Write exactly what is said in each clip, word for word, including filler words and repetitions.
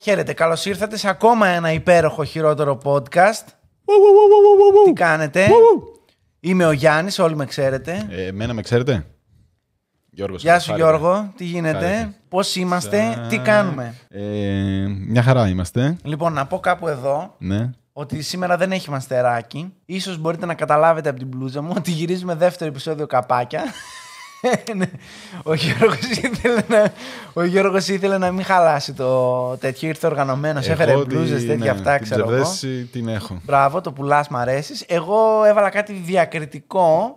Χαίρετε, καλώς ήρθατε σε ακόμα ένα υπέροχο χειρότερο podcast. Τι κάνετε? Είμαι ο Γιάννης, όλοι με ξέρετε. Ε, εμένα με ξέρετε. Γιώργος, Γεια σου χάρηκα. Γιώργο, τι γίνεται, Χάρηκα. πώς είμαστε, Σα... τι κάνουμε? Ε, μια χαρά είμαστε. Λοιπόν, να πω κάπου εδώ Ναι. ότι σήμερα δεν έχει μαστεράκι. Ίσως μπορείτε να καταλάβετε από την μπλούζα μου ότι γυρίζουμε δεύτερο επεισόδιο καπάκια. Ο Γιώργος ήθελε να, ο Γιώργος ήθελε να μην χαλάσει το τέτοιο, ήρθε οργανωμένος, έφερε μπλούζες, τέτοια ναι, αυτά, ξέρω την εγώ. ψευδέστηση την έχω. Μπράβο, το πουλάς, μ' αρέσεις. Εγώ έβαλα κάτι διακριτικό.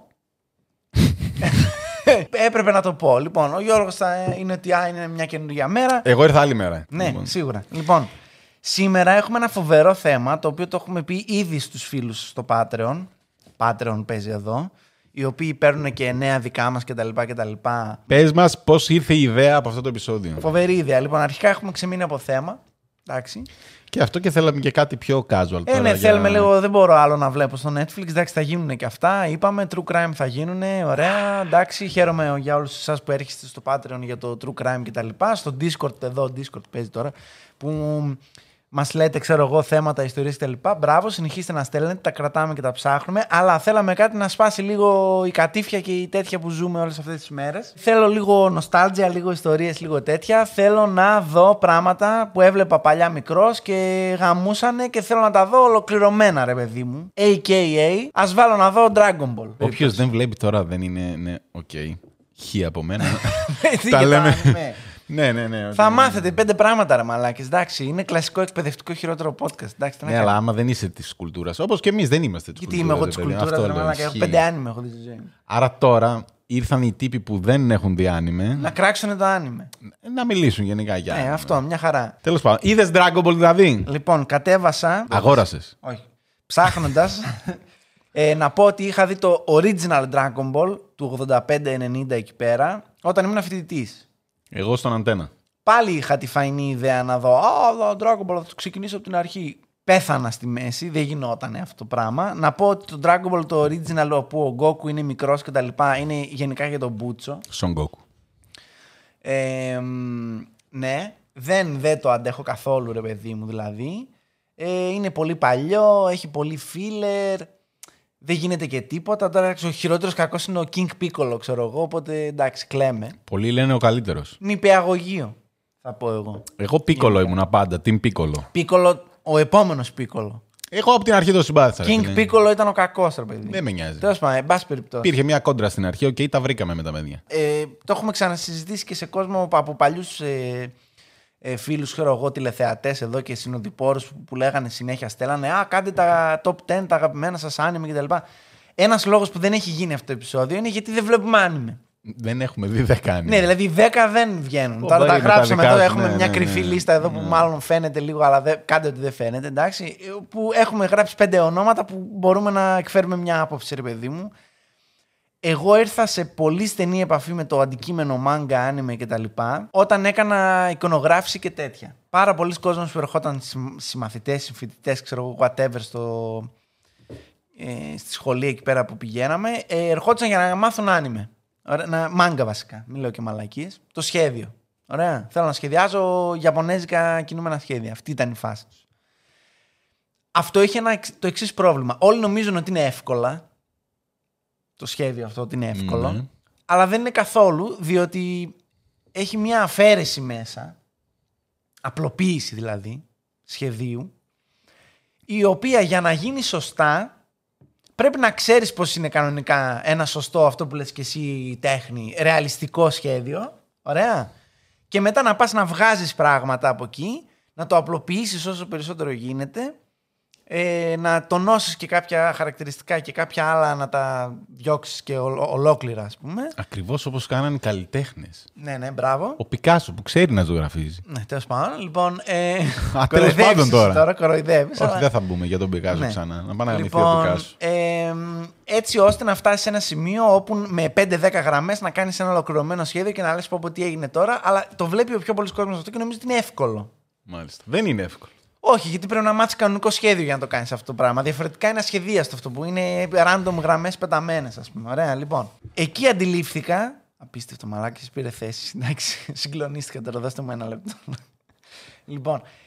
Έπρεπε να το πω. Λοιπόν, ο Γιώργος θα είναι ότι α, είναι μια καινούργια μέρα. Εγώ ήρθα άλλη μέρα. Ναι, Λοιπόν. σίγουρα. Λοιπόν, σήμερα έχουμε ένα φοβερό θέμα, το οποίο το έχουμε πει ήδη στους φίλους στο Patreon. Patreon παίζει εδώ. Οι οποίοι παίρνουν και νέα δικά μας κτλ. κτλ. Πες μας πώς ήρθε η ιδέα από αυτό το επεισόδιο. Φοβερή ιδέα. Λοιπόν, αρχικά έχουμε ξεμείνει από θέμα. Εντάξει. Και αυτό και θέλαμε και κάτι πιο casual. Ε, τώρα, ναι, για... θέλουμε λίγο, δεν μπορώ άλλο να βλέπω στο Netflix. Εντάξει, θα γίνουν και αυτά. Είπαμε, true crime θα γίνουν. Ωραία, εντάξει. Χαίρομαι για όλους εσάς που έρχεστε στο Patreon για το true crime κτλ. Στο Discord, εδώ, Discord παίζει τώρα, που μας λέτε, ξέρω εγώ, θέματα, ιστορίες κτλ. Μπράβο, συνεχίστε να στέλνετε, τα κρατάμε και τα ψάχνουμε. Αλλά θέλαμε κάτι να σπάσει λίγο η κατήφια και η τέτοια που ζούμε όλες αυτές τις μέρες. Θέλω λίγο νοστάλτζια, λίγο ιστορίες, λίγο τέτοια. Θέλω να δω πράγματα που έβλεπα παλιά μικρός και γαμούσανε και θέλω να τα δω ολοκληρωμένα, ρε παιδί μου. έι κέι έι, ας βάλω να δω Dragon Ball. Όποιος δεν βλέπει τώρα δεν είναι. Ναι, οκ. Okay. Χ από μένα. Τι Τα και λέμε. ναι. Ναι, ναι, ναι. Θα ναι. μάθετε πέντε πράγματα, ρε μαλάκες. Εντάξει, είναι κλασικό εκπαιδευτικό χειρότερο podcast. Εντάξει, τι να Ναι, κάνω. αλλά άμα δεν είσαι τη κουλτούρα. Όπως και εμείς δεν είμαστε τη Γιατί κουλτούρα. είμαι εγώ τη κουλτούρα, ρε μαλάκα. Έχω πέντε άνιμε, έχω δει στη ζωή μου. Άρα τώρα ήρθαν οι τύποι που δεν έχουν δει άνιμε Να κράξουν το άνιμε. να μιλήσουν γενικά για. Ναι, άνιμε. αυτό, μια χαρά. Τέλος πάντων. Είδες Dragon Ball δηλαδή. Λοιπόν, κατέβασα. Αγόρασες. Όχι. Ψάχνοντας. ε, να πω ότι είχα δει το original Dragon Ball του ογδόντα πέντε ενενήντα εκεί πέρα, όταν ήμουν φοιτητής. Εγώ στον Αντένα. Πάλι είχα τη φαϊνή ιδέα να δω. Α, το Dragon Ball, θα το ξεκινήσω από την αρχή. Πέθανα στη μέση, δεν γινόταν αυτό το πράγμα. Να πω ότι το Dragon Ball το original, όπου ο Goku είναι μικρός και τα λοιπά, είναι γενικά για τον Μπούτσο. Son Goku. Ε, ναι, δεν, δεν το αντέχω καθόλου, ρε παιδί μου, δηλαδή. Ε, είναι πολύ παλιό, έχει πολύ filler, δεν γίνεται και τίποτα. Τώρα ο χειρότερος κακός είναι ο King Piccolo, ξέρω εγώ, οπότε εντάξει, κλαίμε. Πολλοί λένε ο καλύτερος. Νηπιαγωγείο, θα πω εγώ. Εγώ Piccolo ήμουνα πάντα. Team Piccolo. Piccolo, ο επόμενος Piccolo. Εγώ από την αρχή το συμπάθησα. King φίλε. Piccolo ήταν ο κακός, ρε παιδί. Δεν με νοιάζει. Τέλος πάντων, εν πάση περιπτώσει. Υπήρχε μια κόντρα στην αρχή, οκ, okay, τα βρήκαμε με τα παιδιά. Ε, το έχουμε ξανασυζητήσει και σε κόσμο από παλιούς ε, ε, φίλους, ξέρω εγώ, τηλεθεατές εδώ και συνοδοιπόρους που, που λέγανε συνέχεια, στέλνανε «Α, κάντε τα top δέκα, τα αγαπημένα σας άνιμε» κτλ. Ένας λόγος που δεν έχει γίνει αυτό το επεισόδιο είναι γιατί δεν βλέπουμε άνιμε. Δεν έχουμε δει δέκα άνιμε. Ναι, δηλαδή δέκα δεν βγαίνουν. Ο, Τώρα τα είναι γράψαμε τα εδώ, δικά σου, έχουμε ναι, μια ναι, κρυφή ναι, λίστα εδώ ναι. που μάλλον φαίνεται λίγο, αλλά δεν, κάντε ότι δεν φαίνεται, εντάξει. Που έχουμε γράψει πέντε ονόματα που μπορούμε να εκφέρουμε μια άποψη, ρε παιδί μου. Εγώ ήρθα σε πολύ στενή επαφή με το αντικείμενο μάγκα, άνιμε κτλ. Όταν έκανα εικονογράφηση και τέτοια. Πάρα πολλοί κόσμος που ερχόταν συμμαθητές, συμφοιτητές, ξέρω εγώ, whatever, στο, ε, στη σχολή εκεί πέρα που πηγαίναμε, ε, ερχόντουσαν για να μάθουν άνιμε. Ωραία, να, μάγκα βασικά, μην λέω και μαλακίες. Το σχέδιο. Ωραία. Θέλω να σχεδιάζω ιαπωνέζικα κινούμενα σχέδια. Αυτή ήταν η φάση τους. Αυτό είχε ένα, το εξής πρόβλημα. Όλοι νομίζουν ότι είναι εύκολα. Το σχέδιο αυτό ότι είναι εύκολο. Ναι. Αλλά δεν είναι καθόλου, διότι έχει μια αφαίρεση μέσα. Απλοποίηση δηλαδή σχεδίου. Η οποία για να γίνει σωστά πρέπει να ξέρεις πώς είναι κανονικά ένα σωστό, αυτό που λες και εσύ, τέχνη, ρεαλιστικό σχέδιο. Ωραία. Και μετά να πας να βγάζεις πράγματα από εκεί, να το απλοποιήσεις όσο περισσότερο γίνεται, ε, να τονώσεις και κάποια χαρακτηριστικά και κάποια άλλα να τα διώξεις και ολο, ολόκληρα, ας πούμε. Ακριβώς όπως κάνανε οι καλλιτέχνες. Ναι, ναι, μπράβο. Ο Πικάσο που ξέρει να ζωγραφίζει. Ναι, τέλος πάντων. Λοιπόν, ε, Α, τέλος πάντων τώρα. τώρα κοροϊδεύεις, Όχι, αλλά... δεν θα μπούμε για τον Πικάσο Ναι. ξανά. Να πάμε να ανοιχθεί Λοιπόν, ο Πικάσο. ε, έτσι ώστε να φτάσεις σε ένα σημείο όπου με πέντε δέκα γραμμές να κάνεις ένα ολοκληρωμένο σχέδιο και να λες πω, πω τι έγινε τώρα, αλλά το βλέπει ο πιο πολλής κόσμος αυτό και νομίζει ότι είναι εύκολο. Μάλιστα. Δεν είναι εύκολο. Όχι, γιατί πρέπει να μάθεις κανονικό σχέδιο για να το κάνεις αυτό το πράγμα. Διαφορετικά είναι ασχεδίαστο αυτό που είναι random γραμμές πεταμένες, ας πούμε. Ωραία, λοιπόν. Εκεί αντιλήφθηκα. Απίστευτο, μαλάκης πήρε θέση. Εντάξει, συγκλονίστηκα τώρα, δώστε μου ένα λεπτό. Λοιπόν,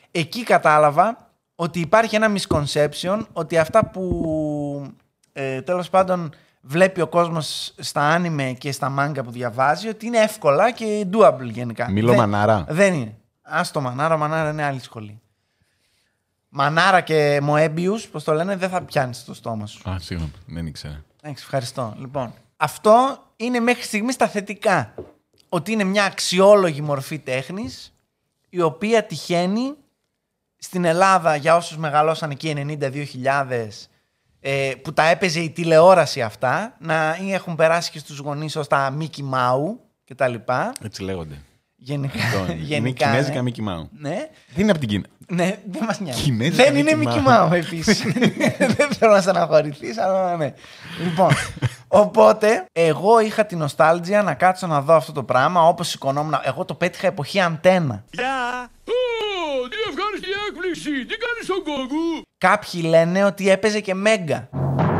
Εκεί κατάλαβα ότι υπάρχει ένα misconception ότι αυτά που ε, τέλος πάντων βλέπει ο κόσμος στα άνιμε και στα μάγκα που διαβάζει, ότι είναι εύκολα και doable γενικά. Μιλώ μανάρα. Δεν είναι. Ας το μανάρα, μανάρα είναι άλλη σχολή. Μανάρα και Moebius, πώς το λένε, δεν θα πιάνεις το στόμα σου. Α, συγγνώμη, δεν ήξερα. Έχεις, ευχαριστώ. Λοιπόν, αυτό είναι μέχρι στιγμής τα θετικά. Ότι είναι μια αξιόλογη μορφή τέχνης, η οποία τυχαίνει στην Ελλάδα, για όσους μεγαλώσαν εκεί ενενήντα δύο χιλιάδες, ε, που τα έπαιζε η τηλεόραση αυτά, να ή έχουν περάσει και στους γονείς ως τα Mickey Mouse και τα λοιπά. Έτσι λέγονται. Γενικά. Είναι κινέζικα Mickey Mouse. Ναι. Δεν είναι από την Κίνα. Ναι, δεν μας νοιάζει. Κινέζικα Δεν είναι Mickey Mickey Mouse επίσης. Δεν θέλω να στεναχωρηθείς, αλλά ναι. Λοιπόν, οπότε εγώ είχα την νοστάλτζια να κάτσω να δω αυτό το πράγμα όπως σηκωνόμουν. Εγώ το πέτυχα εποχή αντένα. Γεια! Ω, τι ευχάριστη έκπληξη! Τι κάνεις στον κόκκου! Κάποιοι λένε ότι έπαιζε και Μέγκα.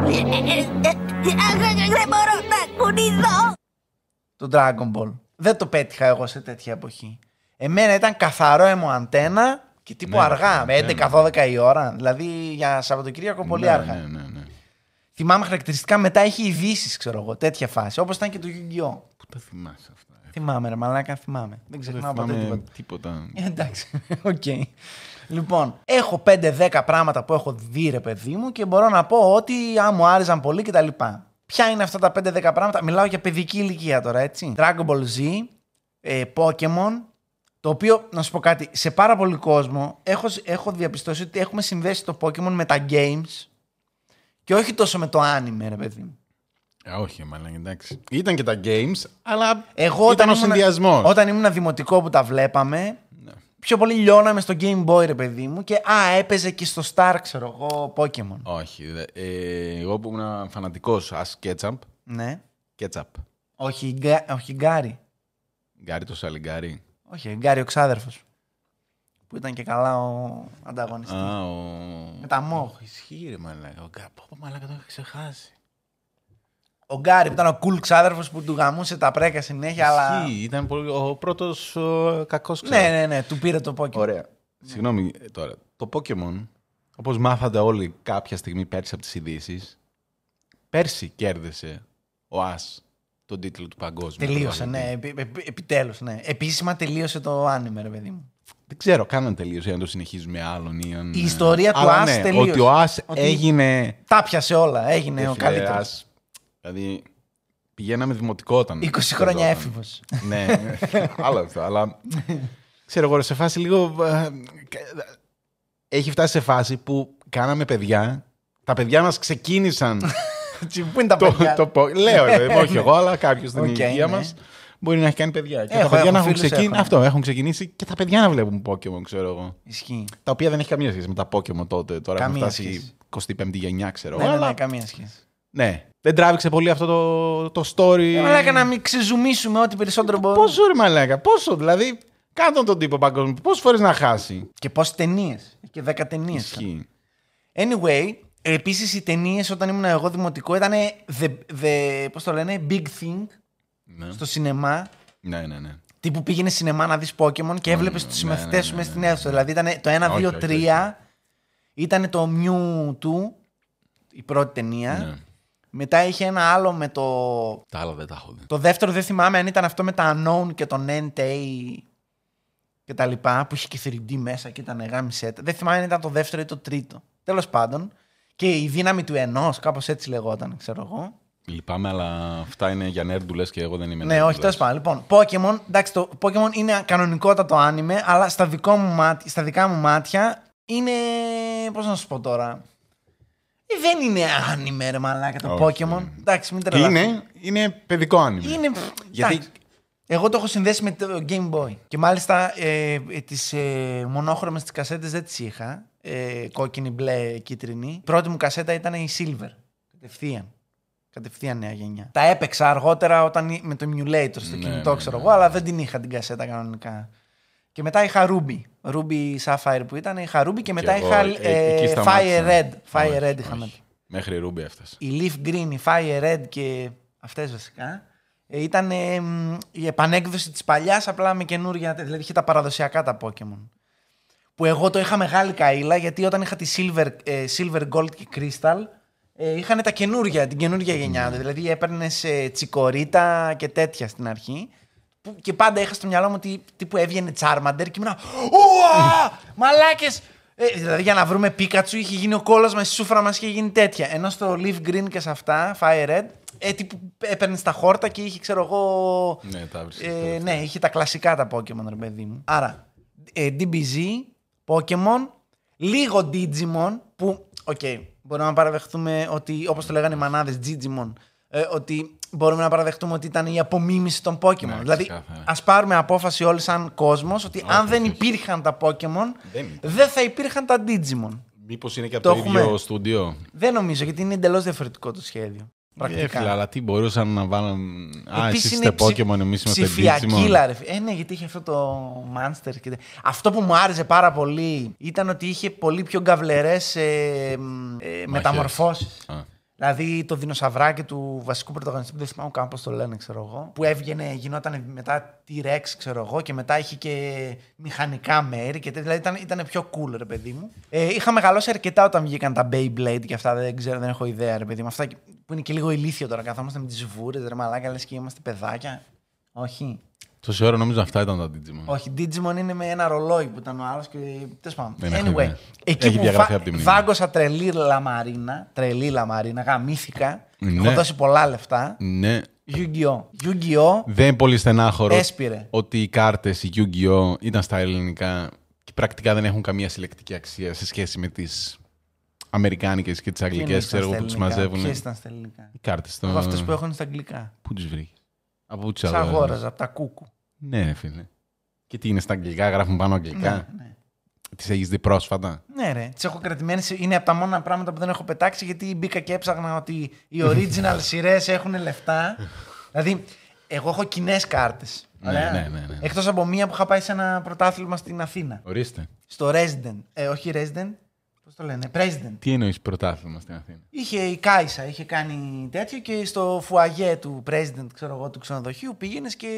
Δεν μπορώ να κουνηθώ. Το Dragon Ball. Δεν το πέτυχα εγώ σε τέτοια εποχή. Εμένα ήταν καθαρό αίμο αντένα και τύπου Ναι, αργά, με ναι, έντεκα δώδεκα η ώρα. Δηλαδή για Σαββατοκύριακο πολύ Ναι, αργά. ναι, ναι, ναι. Θυμάμαι χαρακτηριστικά μετά έχει ειδήσεις, ξέρω εγώ, τέτοια φάση. Όπως ήταν και το Yu-Gi-Oh! Πού τα θυμάσαι αυτά. ε? Θυμάμαι, ρε μαλάκα, θυμάμαι. Δεν Δεν ξεχνάω ποτέ θυμάμαι τίποτα. τίποτα. Ε, εντάξει, οκ. Λοιπόν, έχω πέντε δέκα πράγματα που έχω δει, ρε παιδί μου, και μπορώ να πω ότι α, μου άρεσαν πολύ κτλ. Ποια είναι αυτά τα πέντε δέκα πράγματα? Μιλάω για παιδική ηλικία τώρα, έτσι. Dragon Ball Z, ε, Pokemon, το οποίο, να σου πω κάτι, σε πάρα πολύ κόσμο έχω, έχω διαπιστώσει ότι έχουμε συνδέσει το Pokemon με τα games και όχι τόσο με το anime, ρε παιδί μου. Ε, όχι, μάλλον εντάξει. Ήταν και τα games, αλλά Εγώ ήταν ο ήμουνα- συνδυασμός. Όταν ήμουν δημοτικό που τα βλέπαμε, Ναι. πιο πολύ λιώναμε στο Game Boy, ρε παιδί μου, και α, έπαιζε και στο Star, ξέρω εγώ, Pokemon. Όχι. δε- Ε, εγώ που ήμουν φανατικός ας Ketchup. Ναι. Ketchup. Όχι, Γκά- όχι Γκάρι. Γκάρι το σαλιγκάρι. Όχι, Γκάρι ο ξάδερφος. Που ήταν και καλά ο ανταγωνιστής. Α, ο... Με τα μόχ. Ισχύει ρε μαλάκα. Ο Γκά- Πω, πω, μαλάκα, το είχα ξεχάσει. Ο Γκάρι που ήταν ο cool ξάδερφος που του γαμούσε τα πρέκα συνέχεια, αλλά. Ισχύει, ήταν πολύ... ο πρώτος ο... κακός ξέρω. Ναι, ναι, ναι, του πήρε το Pokemon. Ωραία. Συγγνώμη ε, τώρα. Το Pokemon, όπως μάθατε όλοι κάποια στιγμή πέρσι από τις ειδήσεις, πέρσι κέρδισε ο Ας τον τίτλο του παγκόσμιου. Τελείωσε, πρωταθλητή. ναι, επι, επι, επιτέλους, ναι. Επίσημα τελείωσε το άνιμε, ρε παιδί μου. Δεν ξέρω καν αν τελείωσε, αν το συνεχίζουμε άλλον ή αν... Η ιστορία του Αλλά Ας ναι, τελείωσε. ότι ο Ας Ότι έγινε... Τα πιάσε όλα, έγινε Ε, ο φίλε, καλύτερος. Ας- Δηλαδή, πηγαίναμε δημοτικό όταν... είκοσι χρόνια παίζονταν. έφηβος. Ναι, ναι. Άλλο αυτό, αλλά... Ξέρω εγώ, ρε, σε φάση λίγο... ε, Έχει φτάσει σε φάση που κάναμε παιδιά, τα παιδιά μας ξεκίνησαν Πού είναι τα το, παιδιά? το, πω- λέω, ρε, όχι εγώ, αλλά κάποιος στην Οκ, ηλικία ναι. μας μπορεί να έχει κάνει παιδιά. Και Έχω, τα παιδιά έχω να έχουν φίλους, ξεκινήσει. έχω. Αυτό, έχουν ξεκινήσει και τα παιδιά να βλέπουν Pokemon, ξέρω εγώ. Ισχύει. Τα οποία δεν έχει καμία σχέση με τα Pokemon τότε. Τώρα έχουν Καμία φτάσει σχέση. εικοστή πέμπτη γενιά, ξέρω Ναι, εγώ. ναι, ναι, αλλά καμία σχέση. ναι, δεν τράβηξε πολύ αυτό το, το story. Ε, Μαλάκα, να μην ξεζουμίσουμε ό,τι περισσότερο μπορούμε. Πόσο ρε μαλάκα, πόσο δηλαδή. Κάτω τον τύπο παγκόσμιο, πόσες φορές να χάσει. Και πόσες ταινίες. Και δέκα ταινίες. Ισχύει. Anyway, επίσης οι ταινίες όταν ήμουν εγώ δημοτικό ήταν the, the, πώς το λένε, big thing Ναι. στο σινεμά. ναι, ναι, ναι. Τύπου πήγαινε σινεμά να δεις Pokemon και έβλεπες τους ναι, συμμαθητές ναι, σου ναι, μέσα ναι, στην ναι. αίθουσα. Δηλαδή ήταν το ένα, Όχι, δύο, όχι, τρία. Ήταν το Mewtwo, η πρώτη ταινία. Ναι. Μετά είχε ένα άλλο με το... Τα άλλα δεν τα έχω δει. Το δεύτερο δεν θυμάμαι αν ήταν αυτό με τα Unknown και τον Entei και τα λοιπά, που είχε και θρι ντι μέσα και ήταν γάμισέτα. Δεν θυμάμαι αν ήταν το δεύτερο ή το τρίτο. Τέλος πάντων. Και η δύναμη του ενός, κάπως έτσι λεγόταν, ξέρω εγώ. Λυπάμαι, αλλά αυτά είναι για νέρντουλες και εγώ δεν είμαι Ναι, νέρντουλες. όχι, τέλος πάντων. Λοιπόν, Pokemon, εντάξει, το Pokemon είναι κανονικότατο άνιμε, αλλά στα, δικό μου μάτια, στα δικά μου μάτια είναι. Πώς να σου πω τώρα. Ε, δεν είναι άνιμε, ρε μαλάκα, το Όχι, Pokemon. δεν. Εντάξει, μην Και τρελαθούμε. είναι, είναι παιδικό άνοιγμα. Είναι. Γιατί- εντάξει. Εγώ το έχω συνδέσει με το Game Boy. Και μάλιστα ε, ε, τις ε, μονόχρωμες τις κασέτες δεν τις είχα. Ε, κόκκινη, μπλε, κίτρινη. Η πρώτη μου κασέτα ήταν η Silver. Κατευθείαν. Κατευθείαν νέα γενιά. Τα έπαιξα αργότερα όταν, εί- με το emulator στο Ναι, κινητό, ναι, ξέρω ναι. εγώ, αλλά δεν την είχα την κασέτα κανονικά. Και μετά είχα Ruby. Ruby Sapphire που ήταν, είχα Ruby και μετά εγώ, είχα ε, ε, εκεί Fire σταμάτησα. Red. Fire Όχι, Red είχα όχι. μετά. Μέχρι Ρούμπι έφτασε. Η Leaf Green, η Fire Red και αυτές βασικά ε, ήταν ε, μ, η επανέκδοση της παλιάς απλά με καινούργια, δηλαδή είχε τα παραδοσιακά τα Pokemon. που εγώ το είχα μεγάλη καΐλα, γιατί όταν είχα τη Silver, ε, Silver Gold και Crystal, ε, είχαν τα καινούργια, την καινούργια γενιά. Mm. Δηλαδή έπαιρνες ε, τσικορίτα και τέτοια στην αρχή. Που, και πάντα είχα στο μυαλό μου τι, τι που έβγαινε Charmander και ήμουν. Ουα! Μαλάκες! Ε, δηλαδή για να βρούμε Πίκατσου είχε γίνει ο κόλλος μας, η σούφρα μας είχε γίνει τέτοια. Ενώ στο Leaf Green και σε αυτά, Fire Red, ε, τύπου έπαιρνε τα χόρτα και είχε, ξέρω εγώ. Ναι, τα ε, ναι, είχε τα κλασικά τα Pokemon, ρε παιδί μου. Άρα, ε, ντι μπι ζι, Pokemon, λίγο Digimon, που, οκ, okay, μπορούμε να παραδεχτούμε ότι, όπως το λέγανε οι μανάδες, Digimon, ε, ότι μπορούμε να παραδεχτούμε ότι ήταν η απομίμηση των Pokemon. Ναι, δηλαδή, ξεκάθαρα. Ας πάρουμε απόφαση όλοι σαν κόσμος ότι όχι, αν δεν όχι. υπήρχαν τα Pokemon, δεν, δεν θα υπήρχαν τα Digimon. Μήπως είναι και από το, το ίδιο στούντιο. Δεν νομίζω, γιατί είναι εντελώς διαφορετικό το σχέδιο. Πρακτικά. Ε, αλλά τι μπορούσαν να βάλουν. Α, εσείς είστε Pokemon, εμείς είμαστε Digimon. Ψηφιακή, ρε. Ε, ναι, γιατί είχε αυτό το Monster. Και... Αυτό που μου άρεσε πάρα πολύ ήταν ότι είχε πολύ πιο γκαβλερές ε, ε, μεταμορφώσεις. Δηλαδή το δεινοσαυράκι του βασικού πρωταγωνιστή που δεν θυμάμαι καν πώς το λένε, ξέρω εγώ. Που έβγαινε, γινόταν μετά T-Rex, ξέρω εγώ, και μετά είχε και μηχανικά μέρη. Και, δηλαδή ήταν, ήταν πιο cool, ρε παιδί μου. Ε, είχα μεγαλώσει αρκετά όταν βγήκαν τα Beyblade και αυτά, δεν ξέρω, δεν έχω ιδέα, ρε παιδί μου. Αυτά που είναι και λίγο ηλίθιο τώρα. Καθόμαστε με τις βούρες, ρε μαλάκα, λες και είμαστε παιδάκια. Όχι. Τόση ώρα νομίζω αυτά ήταν τα Digimon. Όχι, Digimon είναι με ένα ρολόι που ήταν ο άλλος και. Τέλος πάντων. Anyway, εκεί που βα... δάγκωσα τρελή λαμαρίνα, τρελή λαμαρίνα, γαμήθηκα. Ναι. Έχω δώσει πολλά λεφτά. Ναι. Yu-Gi-Oh! Yu-Gi-Oh! Δεν είναι πολύ στενάχωρο έσπηρε. Ότι οι κάρτες, η Yu-Gi-Oh! Ήταν στα ελληνικά και πρακτικά δεν έχουν καμία συλλεκτική αξία σε σχέση με τις αμερικάνικες και τις αγγλικές, ξέρω εγώ, που τις μαζεύουν. Ποιες ήταν στα ελληνικά? Οι κάρτες. Το... Από αυτές που έχουν στα αγγλικά. Πού τις βρήκες? Από πού τις αγόραζα, από τα κούκου. Ναι, φίλε. Και τι είναι στα αγγλικά, γράφουν πάνω αγγλικά. Ναι, ναι. Τις έχεις δει πρόσφατα? Ναι, ρε. Τις έχω κρατημένες. Είναι από τα μόνα πράγματα που δεν έχω πετάξει, γιατί μπήκα και έψαχνα ότι οι original σειρές έχουν λεφτά. Δηλαδή, εγώ έχω κοινές κάρτες. Ναι, ναι, ναι, ναι. Εκτός από μία που είχα πάει σε ένα πρωτάθλημα στην Αθήνα. Ορίστε. Στο Resident. Ε, όχι Resident. Πώς το λένε, President. Τι εννοείς πρωτάθλημα στην Αθήνα? Είχε η Κάισα, είχε κάνει τέτοιο και στο φουαγέ του President, ξέρω εγώ, του ξενοδοχείου πήγαινες και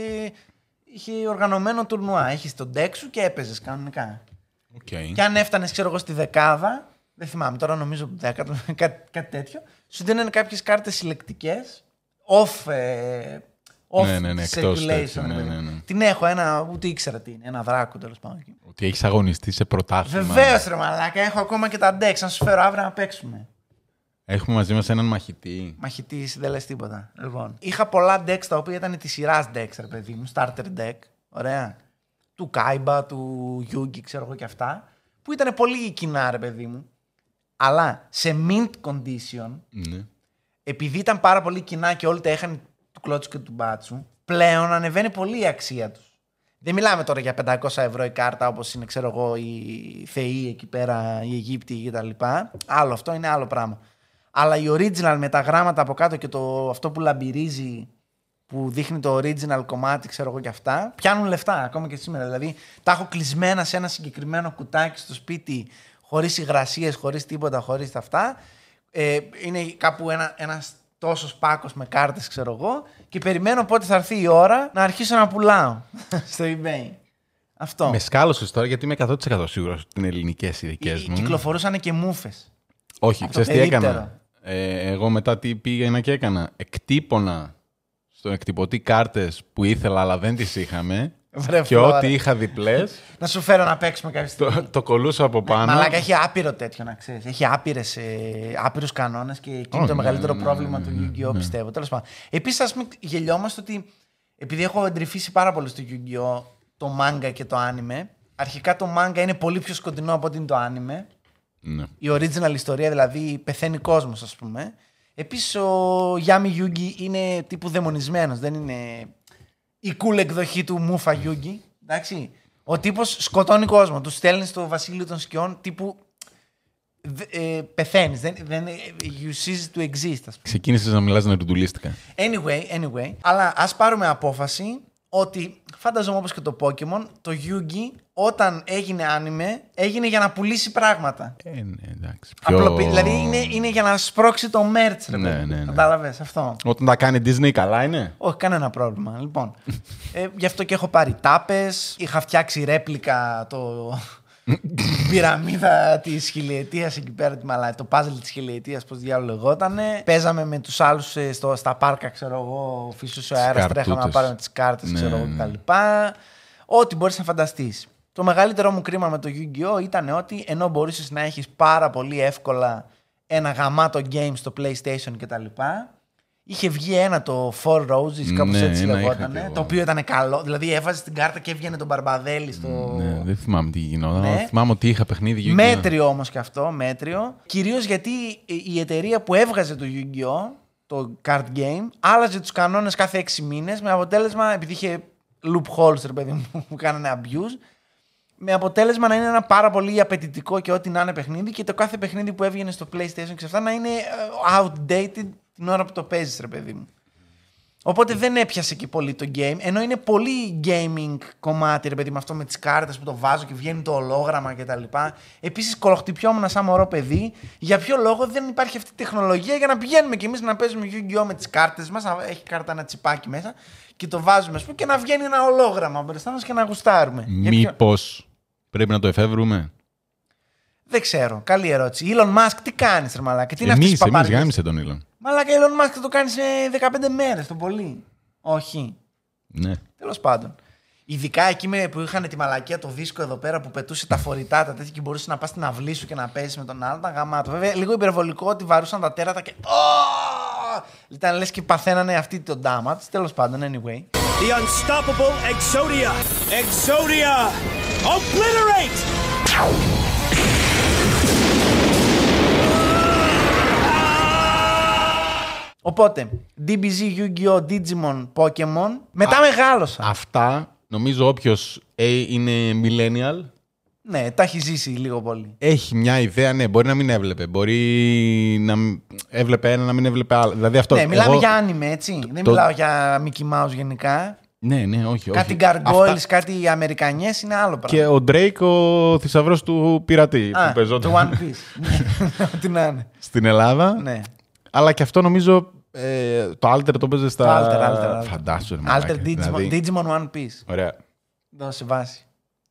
είχε οργανωμένο τουρνουά. Έχεις τον deck σου και έπαιζες κανονικά. Okay. Και αν έφτανες, ξέρω εγώ, στη δεκάδα, δεν θυμάμαι τώρα, νομίζω δέκατο, κάτι, κάτι τέτοιο, σου δίνανε κάποιες κάρτες συλλεκτικές, off, ε, off ναι, ναι, ναι, circulation. Ναι, ναι, ναι. Την έχω, ένα, ούτε ήξερα τι είναι, ένα δράκο τέλος πάντων. Ότι έχεις αγωνιστεί σε πρωτάθλημα. Βεβαίως ρε μαλάκα, έχω ακόμα και τα decks, να σου φέρω αύριο να παίξουμε. Έχουμε μαζί μας έναν μαχητή. Μαχητής, δεν λες τίποτα. Λοιπόν, είχα πολλά decks τα οποία ήταν της σειράς decks, ρε παιδί μου, starter deck, ωραία. Του Κάιμπα, του Yugi, ξέρω εγώ και αυτά, που ήταν πολύ κοινά, ρε παιδί μου. Αλλά σε mint condition, ναι. επειδή ήταν πάρα πολύ κοινά και όλοι τα είχαν του Κλώτσου και του Μπάτσου, πλέον ανεβαίνει πολύ η αξία τους. Δεν μιλάμε τώρα για πεντακόσια ευρώ η κάρτα, όπως είναι, ξέρω εγώ, οι θεοί εκεί πέρα, οι Αιγύπτιοι κτλ. Άλλο αυτό, είναι άλλο πράγμα. Αλλά η original με τα γράμματα από κάτω και το, αυτό που λαμπυρίζει, που δείχνει το original κομμάτι, ξέρω εγώ και αυτά, πιάνουν λεφτά ακόμα και σήμερα. Δηλαδή, τα έχω κλεισμένα σε ένα συγκεκριμένο κουτάκι στο σπίτι, χωρίς υγρασίες, χωρίς τίποτα, χωρίς τα αυτά. Ε, είναι κάπου ένα, ένας τόσος πάκος με κάρτες, ξέρω εγώ, και περιμένω πότε θα έρθει η ώρα να αρχίσω να πουλάω στο eBay. Αυτό. Με σκάλωσες τώρα, γιατί είμαι εκατό τοις εκατό σίγουρος ότι είναι ελληνικές οι δικές μου. Κυκλοφορούσαν και μούφες. Όχι, ξέρεις τι έκανα. Ε, εγώ μετά τι πήγαινα και έκανα. Εκτύπωνα στον εκτυπωτή κάρτες που ήθελα αλλά δεν τις είχαμε. Βρε, και ό,τι είχα διπλές. Να σου φέρω να παίξουμε κάποια στιγμή. Το, το κολούσα από πάνω. Ναι, μαλάκα, έχει άπειρο τέτοιο να ξέρεις. Έχει άπειρες, ε, άπειρους κανόνες και εκεί είναι oh, το ναι, μεγαλύτερο ναι, πρόβλημα ναι, του Yu-Gi-Oh! Ναι. Πιστεύω. Τέλος πάντων. Επίσης, ας μην γελιόμαστε ότι επειδή έχω εντρυφήσει πάρα πολύ στο Yu-Gi-Oh! Το manga και το anime. Αρχικά το manga είναι πολύ πιο σκοτεινό από ότι είναι το anime. Ναι. Η original ιστορία, δηλαδή πεθαίνει κόσμος, ας πούμε. Επίσης, ο Yami Yugi είναι τύπου δαιμονισμένος. Δεν είναι η cool εκδοχή του Mufa Yugi. Εντάξει. Ο τύπος σκοτώνει κόσμο. Του στέλνει στο βασίλειο των σκιών τύπου ε, πεθαίνεις. Δεν, δεν, you cease to exist, ας πούμε. Ξεκίνησες να μιλάς νερντουλίστικα. Anyway, anyway. Αλλά ας πάρουμε απόφαση ότι φανταζόμαι όπως και το Pokemon, το Yugi όταν έγινε anime έγινε για να πουλήσει πράγματα. Ε, ναι, εντάξει. Πιο... Απλοποιη... Δηλαδή είναι, είναι για να σπρώξει το merch, ρε ναι, παιδί. Ναι, ναι. Κατάλαβες αυτό. Όταν τα κάνει Disney καλά είναι. Όχι, κανένα πρόβλημα. Λοιπόν, ε, γι' αυτό και έχω πάρει τάπες. Είχα φτιάξει ρέπλικα το, την πυραμίδα της χιλιετίας εκεί πέρα, τη μαλά, το puzzle της χιλιετίας, πώς διάλογο λεγότανε. Παίζαμε με τους άλλους στο, στα πάρκα, ξέρω εγώ, φυσούσε ο αέρας, τρέχαμε να πάρουμε τις κάρτες, ξέρω εγώ ναι. κτλ. Ό,τι μπορείς να φανταστείς. Το μεγαλύτερο μου κρίμα με το Yu-Gi-Oh! Ήταν ότι ενώ μπορούσες να έχεις πάρα πολύ εύκολα ένα γαμάτο game στο PlayStation κτλ. Είχε βγει ένα το Four Roses, κάπως ναι, έτσι λεγόταν. το Το οποίο ήταν καλό. Δηλαδή έβαζε την κάρτα και έβγαινε τον Μπαρμπαδέλη στο. Ναι, δεν θυμάμαι τι γινόταν. Ναι. Θυμάμαι ότι είχα παιχνίδι Yu-Gi-Oh! Μέτριο όμως και αυτό, μέτριο. Κυρίως γιατί η εταιρεία που έβγαζε το Yu-Gi-Oh! Το card game άλλαζε τους κανόνες κάθε έξι μήνες με αποτέλεσμα, επειδή είχε loopholes, ρε παιδί μου, που κάνανε abuse. Με αποτέλεσμα να είναι ένα πάρα πολύ απαιτητικό και ό,τι να είναι παιχνίδι και το κάθε παιχνίδι που έβγαινε στο PlayStation και αυτά να είναι outdated την ώρα που το παίζεις, ρε παιδί μου. Οπότε δεν έπιασε και πολύ το game, ενώ είναι πολύ gaming κομμάτι, ρε παιδί μου, αυτό με τις κάρτες που το βάζω και βγαίνει το ολόγραμμα κτλ. Επίσης, κολοχτυπιόμουν σαν μωρό παιδί. Για ποιο λόγο δεν υπάρχει αυτή η τεχνολογία για να πηγαίνουμε κι εμείς να παίζουμε Yu-Gi-Oh! Με τις κάρτες μας, να έχει κάρτα ένα τσιπάκι μέσα και το βάζουμε, ας πούμε, και να βγαίνει ένα ολόγραμμα μπροστά μας και να γουστάρουμε. Μήπως πρέπει να το εφεύρουμε? Δεν ξέρω. Καλή ερώτηση. Elon Musk, τι κάνεις, ρε μαλάκα? Τι είναι αυτές οι Εμείς, εμείς παπάριες? γάμισε τον Elon. Μαλάκα, Elon Musk θα το κάνει σε δεκαπέντε μέρες το πολύ. Όχι. Ναι. Τέλος πάντων. Ειδικά εκεί με, που είχαν τη μαλακία το δίσκο εδώ πέρα που πετούσε τα φορητά τα τέτοια και μπορούσε να πα στην αυλή σου και να παίζει με τον άλλον. Ήταν γαμάτο. Βέβαια, λίγο υπερβολικό ότι βαρούσαν τα τέρατα και. Oh! Ήταν λες και παθαίνανε αυτή το damage. Τέλος πάντων, anyway. The unstoppable Exodia. Exodia. Obliterate! Οπότε, ντι μπι ζι, Yu-Gi-Oh!, Digimon, Pokemon. Μετά Α, μεγάλωσα. Αυτά, νομίζω όποιος ε, είναι millennial. Ναι, τα έχει ζήσει λίγο πολύ. Έχει μια ιδέα, ναι, μπορεί να μην έβλεπε. Μπορεί να έβλεπε ένα, να μην έβλεπε άλλο. Δηλαδή αυτό, ναι, μιλάμε εγώ... για άνιμε, έτσι. Δεν το... μιλάω για Mickey Mouse γενικά. Ναι, ναι, όχι. Κάτι όχι. γκαργκόιλς, Αυτά... κάτι αμερικανιές είναι άλλο πράγμα. Και ο Drake, ο θησαυρός του πειρατή. Α, που παίζονταν. το One Piece. Τι να είναι. Στην Ελλάδα. Ναι. Αλλά και αυτό νομίζω ε, το Alter το παίζει στα. Το Alter, Alter, Alter. Φαντάσου, ρε Alter μαλάκα. Digimon, Δηλαδή... Digimon One Piece. Ωραία. Δώσε βάση.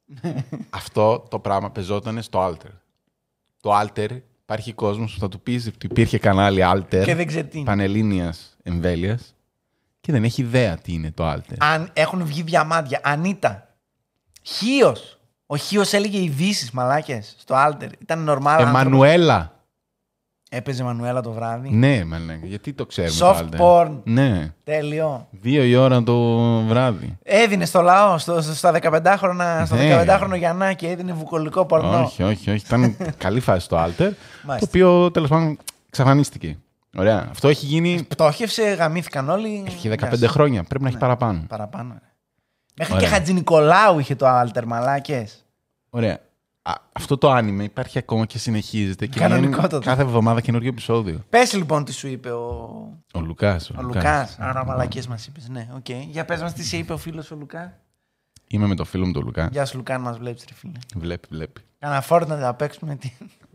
Αυτό το πράγμα παίζονταν στο Alter. Το Alter, υπάρχει κόσμος που θα του πεις ότι υπήρχε κανάλι Alter. Και δεν ξέρει τι είναι. Πανελλήνιας εμβέλειας. Και δεν έχει ιδέα τι είναι το Alter. Αν έχουν βγει διαμάντια. Ανίτα. Χίος. Ο Χίος έλεγε ειδήσεις, μαλάκες, στο Alter. Ήταν normal. Εμμανουέλα. Έπαιζε Μανουέλα το βράδυ. Ναι, μαλάκα. Γιατί το ξέρουμε Soft το Alter. porn. Ναι. Τέλειο. Δύο η ώρα το βράδυ. Έδινε στο λαό, στο, στα δεκαπεντάχρονα, στο Ναι. δεκαπεντάχρονο Γιαννάκη, έδινε βουκολικό πορνό. Όχι, όχι, όχι. Ήταν καλή φάση το Alter. Το Μάλιστα. οποίο τέλος πάντων εξαφανίστηκε. Ωραία. Αυτό έχει γίνει. Πτώχευσε, γαμήθηκαν όλοι. Έχει δεκαπέντε χρόνια. Πρέπει να έχει Ναι. παραπάνω. Παραπάνω. ρε. Μέχρι Ωραία. και Χατζηνικολάου είχε το Alter, μαλάκες. Ωραία. Α, αυτό το άνιμε υπάρχει ακόμα και συνεχίζεται. Και Κανονικότατο. βγαίνει κάθε εβδομάδα καινούργιο επεισόδιο. Πες λοιπόν τι σου είπε ο, Ο Λουκάς. Ο, ο Λουκάς. Άρα μαλακίες μας είπες. Ναι, οκ. Okay. Για πες μας τι σε είπε ο φίλος ο Λουκά. Είμαι με το φίλο μου τον Λουκά. Γεια σου Λουκά, μας βλέπεις ρε φίλε. Βλέπει, βλέπει. Κάνα φόρτο να τα παίξουμε. Τι...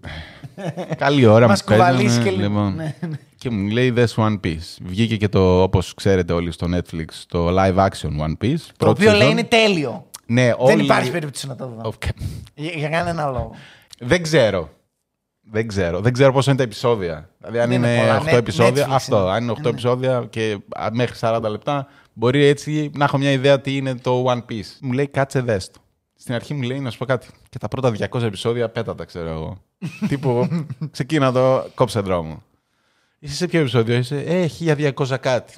Καλή ώρα Μας μου παίζανε, κουβαλήσει και λίγο. λοιπόν. Ναι, ναι. Και μου λέει δες One Piece. Βγήκε και το, όπως ξέρετε όλοι στο Netflix, το live action One Piece. Το οποίο λέει είναι τέλειο. Ναι, Δεν όλοι... υπάρχει περίπτωση να το δω. Okay. Για, για κανένα λόγο. Δεν ξέρω. Δεν ξέρω. Δεν ξέρω πόσο είναι τα επεισόδια. Δηλαδή, αν Δεν είναι είναι πολλά. οκτώ Net- επεισόδια, Netflix αυτό. είναι. Αν είναι οκτώ Ναι. επεισόδια και μέχρι σαράντα λεπτά, μπορεί έτσι να έχω μια ιδέα τι είναι το One Piece. Μου λέει κάτσε δες το. Στην αρχή μου λέει να σου πω κάτι. Και τα πρώτα διακόσια επεισόδια πέτατα, ξέρω εγώ. Τύπου ξεκίνα το κόψε δρόμο. Είσαι σε ποιο επεισόδιο είσαι? Ε, χίλια διακόσια κάτι.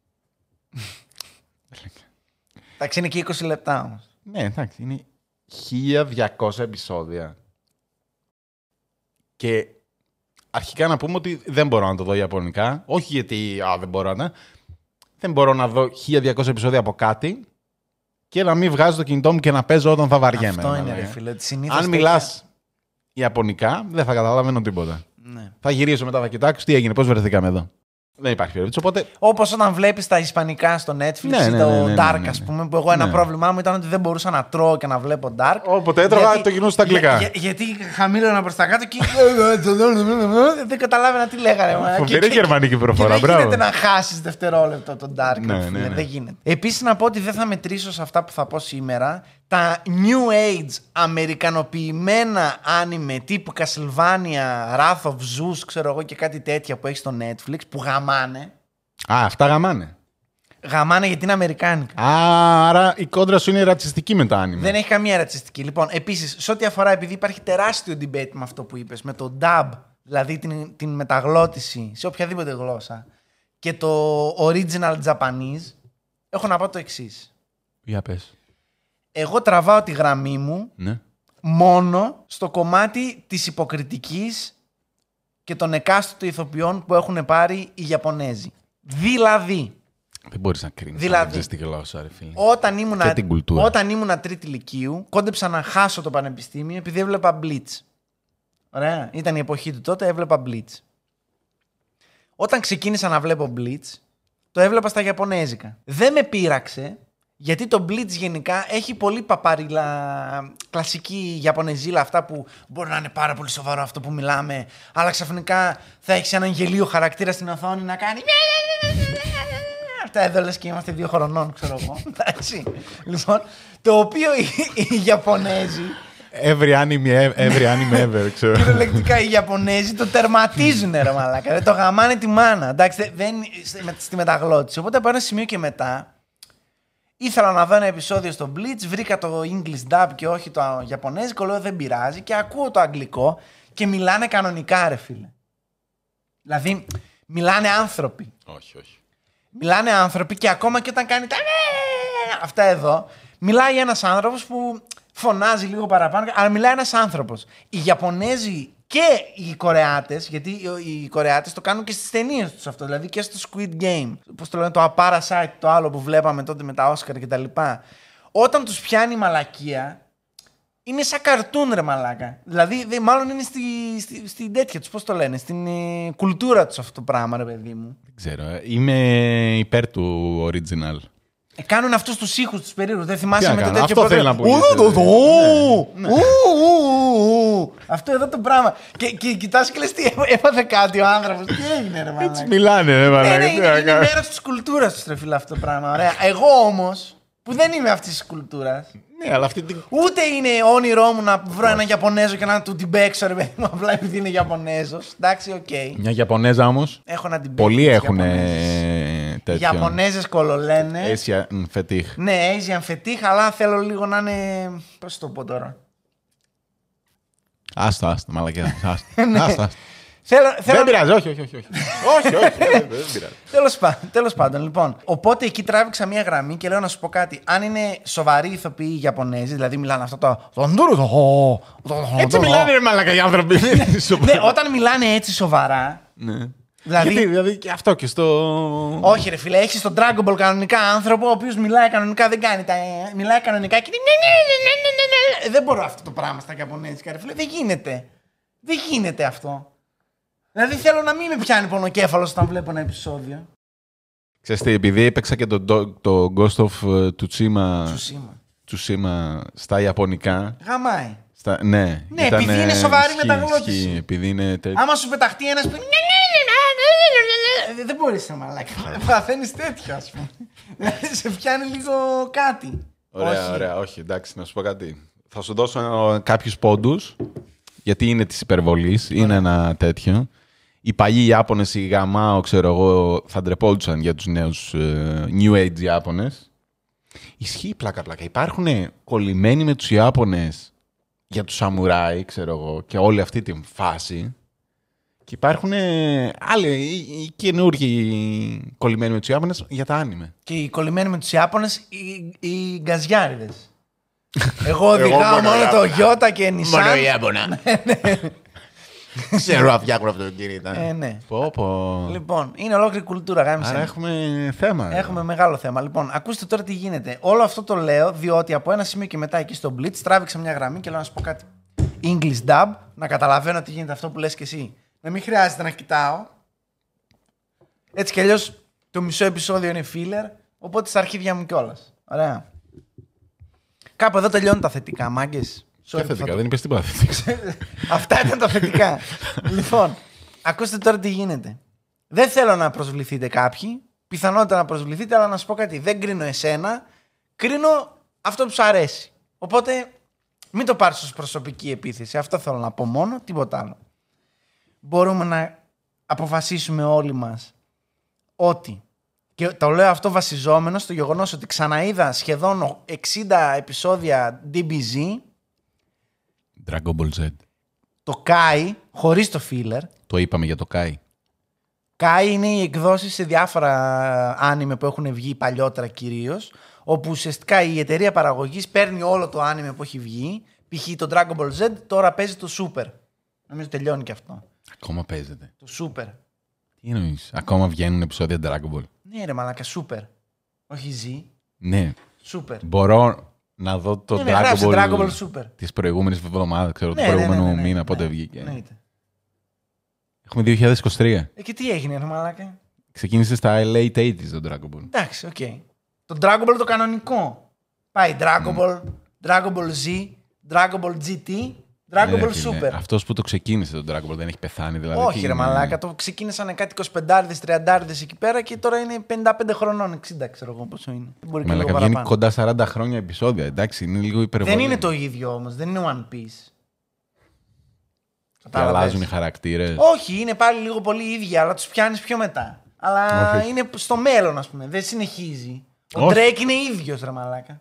Εντάξει, είναι και είκοσι λεπτά όμως. Ναι, εντάξει, είναι χίλια διακόσια επεισόδια. Και αρχικά να πούμε ότι δεν μπορώ να το δω ιαπωνικά. Όχι γιατί α, δεν μπορώ να. Δεν μπορώ να δω χίλια διακόσια επεισόδια από κάτι και να μην βγάζω το κινητό μου και να παίζω όταν θα βαριέμαι. Αυτό είναι δηλαδή. ρε φίλε. ότι συνήθως Αν τέτοια- μιλάς ιαπωνικά, δεν θα καταλαβαίνω τίποτα. Ναι. Θα γυρίσω μετά, θα κοιτάξω τι έγινε, πώς βρεθήκαμε εδώ. Δεν υπάρχει περίπτωση. Οπότε Όπως όταν βλέπεις τα ισπανικά στο Netflix Ναι, ή ναι, το ναι, ναι, Dark, ναι, ναι. ας πούμε, που εγώ ένα Ναι. πρόβλημά μου ήταν ότι δεν μπορούσα να τρώω και να βλέπω Dark. Όποτε έτρωγα, το γινούσα στα αγγλικά. Για, για, γιατί χαμήλωνα προς τα κάτω και δεν καταλάβαινα τι λέγανε. μα. Φοβερή Και- και- γερμανική προφορά, και δεν μπράβο. γίνεται να χάσεις δευτερόλεπτο τον Dark. Ναι, ρε φίλε, ναι, ναι. Δεν γίνεται. Επίσης να πω ότι δεν θα μετρήσω σε αυτά που θα πω σήμερα τα new age αμερικανοποιημένα άνιμε τύπου Castlevania, Wrath of Zeus, ξέρω εγώ και κάτι τέτοια που έχει στο Netflix που γαμάνε. Α, αυτά γαμάνε. Γαμάνε γιατί είναι αμερικάνικα. Α, άρα η κόντρα σου είναι ρατσιστική με τα άνιμε. Δεν έχει καμία ρατσιστική. Λοιπόν, επίσης, σε ό,τι αφορά, επειδή υπάρχει τεράστιο debate με αυτό που είπες, με το dub, δηλαδή την, την μεταγλώτηση σε οποιαδήποτε γλώσσα, και το original Japanese, έχω να πω το εξής. Για πες. Εγώ τραβάω τη γραμμή μου Ναι. μόνο στο κομμάτι της υποκριτικής και των εκάστοτε ηθοποιών που έχουν πάρει οι Ιαπωνέζοι. Δηλαδή, Δεν μπορείς να κρίνεις. Δηλαδή, Δηλαδή τη γλώσσα, ρε φίλε. όταν ήμουνα, Και την κουλτούρα. όταν ήμουνα τρίτη λυκείου, κόντεψα να χάσω το πανεπιστήμιο επειδή έβλεπα Blitz. Ωραία. Ήταν η εποχή του τότε, έβλεπα Blitz. Όταν ξεκίνησα να βλέπω Blitz, το έβλεπα στα Ιαπωνέζικα. Δεν με πείραξε, γιατί το Blitz γενικά έχει πολύ παπαρίλα, κλασική Ιαπωνεζίλα, αυτά που μπορεί να είναι πάρα πολύ σοβαρό αυτό που μιλάμε, αλλά ξαφνικά θα έχει έναν γελίο χαρακτήρα στην οθόνη να κάνει. Αυτά εδώ λες και είμαστε δύο χρονών, ξέρω εγώ. Εντάξει. Λοιπόν, το οποίο οι, οι Ιαπωνέζοι. Every anime, every anime ever, ξέρω. Κυριολεκτικά οι Ιαπωνέζοι το τερματίζουν, ρε μαλάκα. Δεν το γαμάνε τη μάνα. Εντάξει, δεν, στη μεταγλώτηση. Οπότε από ένα σημείο και μετά ήθελα να δω ένα επεισόδιο στο Blitz, βρήκα το English dub και όχι το Ιαπωνέζικο, λέω δεν πειράζει και ακούω το αγγλικό και μιλάνε κανονικά, ρε φίλε. Δηλαδή, μιλάνε άνθρωποι. Όχι, όχι. Μιλάνε άνθρωποι και ακόμα και όταν κάνει τα αυτά εδώ, μιλάει ένας άνθρωπος που φωνάζει λίγο παραπάνω, αλλά μιλάει ένας άνθρωπος. Οι Ιαπωνέζοι και οι Κορεάτες, γιατί οι Κορεάτες το κάνουν και στις ταινίες τους αυτό, δηλαδή και στο Squid Game, πώς το λένε, το Parasite, το άλλο που βλέπαμε τότε με τα Oscar και τα λοιπά. Όταν τους πιάνει η μαλακία, είναι σαν καρτούν, ρε μαλάκα. Δηλαδή, δε, μάλλον είναι στη, στη, στην τέτοια τους, πώς το λένε, στην ε, κουλτούρα τους αυτό το πράγμα, ρε παιδί μου. Δεν ξέρω. Είμαι υπέρ του original. Ε, κάνουν αυτούς τους ήχους τους περίεργους. Δεν θυμάσαι Τι με το έκανα, τέτοιο αυτό θέλει να πουλήσει. Αυτό εδώ το πράγμα. Και, και κοιτάς και λες τι έπαθε κάτι ο άνθρωπος. Τι έγινε, ρε μαλάκα. Έτσι μιλάνε, ρε μαλάκα. Ναι, ναι, είναι, είναι μέρος της κουλτούρας τους, ρε φίλε, αυτό το πράγμα. Ωραία. Εγώ όμως, που δεν είμαι αυτής της κουλτούρας, Ναι, αλλά αυτή την. ούτε είναι όνειρό μου να βρω έναν Ιαπωνέζο και να του την παίξω, ρε παιδί μου, απλά επειδή είναι Ιαπωνέζος. Εντάξει, οκ. Okay. Μια Ιαπωνέζα όμως. Έχω να την παίξω. Πολλοί έχουν Οι τέτοιο. Ιαπωνέζες κολολένε. Asian fetish. Ναι, Asian fetish, αλλά θέλω λίγο να είναι. Πώς το πω τώρα. Άστα, άστα, μαλακιά. Άστα. Ναι. Άστα, άστα. Θέλω, θέλω... Δεν πειράζει, όχι, όχι, όχι. όχι. όχι, όχι, δεν πειράζει. Τέλος πάντων, τέλος πάντων, λοιπόν. Οπότε εκεί τράβηξα μία γραμμή και λέω να σου πω κάτι. Αν είναι σοβαροί ηθοποιοί οι Ιαπωνέζοι, δηλαδή μιλάνε αυτό το. Έτσι μιλάνε, ρε μαλακά, οι άνθρωποι. Ναι, όταν μιλάνε έτσι σοβαρά. Ναι. Δηλαδή... Γιατί, δηλαδή και αυτό και στο. Όχι, ρε φίλε, έχει στον Dragon Ball κανονικά άνθρωπο ο οποίος μιλάει κανονικά, δεν κάνει τα. Μιλάει κανονικά και. Δεν μπορώ αυτό το πράγμα στα Ιαπωνέζικα, ρε φίλε. Δεν γίνεται. Δεν γίνεται αυτό. Δηλαδή θέλω να μην με πιάνει πονοκέφαλος όταν βλέπω ένα επεισόδιο. Ξέρεις τι, επειδή έπαιξα και το, το Ghost of Tsushima, Τσουσίμα. Tsushima στα Ιαπωνικά. Γαμάει. Στα, ναι, Ναι, ήταν, επειδή είναι σοβαρή ισχύει, μεταγλώτηση. ισχύει, επειδή είναι τέτοιο. Άμα σου πεταχτεί ένας που. Δεν μπορείς να μαλάκι. Παθαίνεις τέτοιο, ας πούμε. Δηλαδή σε πιάνει λίγο κάτι. Ωραία, Όχι. ωραία, όχι, εντάξει, να σου πω κάτι. Θα σου δώσω κάποιους πόντους, γιατί είναι της υπερβολής, είναι ένα τέτοιο. Οι παλιοί Ιάπωνες, οι γαμάο, ξέρω εγώ, θα ντρεπόντουσαν για τους νέους uh, New Age Ιάπωνες. Ισχύει πλάκα-πλάκα. Υπάρχουν κολλημένοι με τους Ιάπωνες για τους σαμουράι, ξέρω εγώ, και όλη αυτή την φάση. Και υπάρχουν άλλοι, οι, οι καινούργοι κολλημένοι με τους Ιάπωνες για τα άνιμε. Και οι κολλημένοι με τους Ιάπωνες, οι, οι γκαζιάριδες. Εγώ οδηγάω μόνο το Γιώτα και Νισάν. Μόνο Ιάπωνα. Ξέρω να φτιάχνουν αυτοκίνητα. Ε, ναι. Πω, πω. Λοιπόν, είναι ολόκληρη κουλτούρα, γάμισε. Άρα έχουμε θέμα. Έχουμε μεγάλο θέμα. Λοιπόν, ακούστε τώρα τι γίνεται. Όλο αυτό το λέω διότι από ένα σημείο και μετά εκεί στο Blitz τράβηξα μια γραμμή και λέω να σου πω κάτι. English dub, να καταλαβαίνω τι γίνεται αυτό που λες και εσύ. Να μην χρειάζεται να κοιτάω. Έτσι κι αλλιώς το μισό επεισόδιο είναι filler, οπότε στα αρχίδια μου κιόλας. Ωραία. Κάπου εδώ τελειώνουν τα θετικά, μάγκες. Ποια θετικά, δεν είπες τίποτα θετικά. Αυτά ήταν τα θετικά. Λοιπόν, ακούστε τώρα τι γίνεται. Δεν θέλω να προσβληθείτε κάποιοι. Πιθανότητα να προσβληθείτε, αλλά να σου πω κάτι. Δεν κρίνω εσένα. Κρίνω αυτό που σου αρέσει. Οπότε μην το πάρεις ως προσωπική επίθεση. Αυτό θέλω να πω μόνο, τίποτα άλλο. Μπορούμε να αποφασίσουμε όλοι μας ότι, και το λέω αυτό βασιζόμενο στο γεγονός ότι ξαναείδα σχεδόν εξήντα επεισόδια ντι μπι ζι, Dragon Ball Z. το Kai, χωρίς το filler. Το είπαμε για το Kai. Kai είναι οι εκδόσεις σε διάφορα άνιμε που έχουν βγει παλιότερα κυρίως, όπου ουσιαστικά η εταιρεία παραγωγής παίρνει όλο το άνιμε που έχει βγει, π.χ. το Dragon Ball Z, τώρα παίζει το Super. Νομίζω τελειώνει και αυτό. Ακόμα παίζεται. Το Super. Τι εννοείς, ακόμα βγαίνουν επεισόδια Dragon Ball. Ναι ρε μαλάκα, Super. Όχι Z. Ναι. Super. Μπορώ να δω το Ναι, ναι, Dragon, γράψε Ball Dragon Ball Super. της προηγούμενης εβδομάδας, ξέρω, Ναι, του ναι, προηγούμενου ναι, ναι, ναι, μήνα, ναι, πότε ναι, βγήκε. εννοείται. Έχουμε δύο χιλιάδες είκοσι τρία. Ε, και τι έγινε ρε μαλάκα. Ξεκίνησε στα late ογδόντα το Dragon Ball. Εντάξει, οκ. Okay. Το Dragon Ball το κανονικό. Πάει Dragon Ball, Dragon Ball Z, Dragon Ball τζι τι, Dragon Ναι, Ball φίλε, Super. αυτός που το ξεκίνησε το Dragon Ball δεν έχει πεθάνει δηλαδή. Όχι τι ρε είναι? μαλάκα, το ξεκίνησαν κάτι εικοσιπεντάριδες, τριαντάριδες εκεί πέρα και τώρα είναι πενήντα πέντε χρονών, εξήντα ξέρω εγώ πόσο είναι. Μπορεί και Μαλάκα λίγο βγαίνει παραπάνω. κοντά σαράντα χρόνια επεισόδια, εντάξει, είναι λίγο υπερβολή. Δεν είναι το ίδιο όμως, δεν είναι One Piece. Και αλλάζουν οι χαρακτήρες. Όχι, είναι πάλι λίγο πολύ ίδια, αλλά τους πιάνεις πιο μετά. Αλλά Όχι. είναι στο μέλλον, ας πούμε, δεν συνεχίζει. Ο Όχι. Drake είναι ίδιος ρε μαλάκα.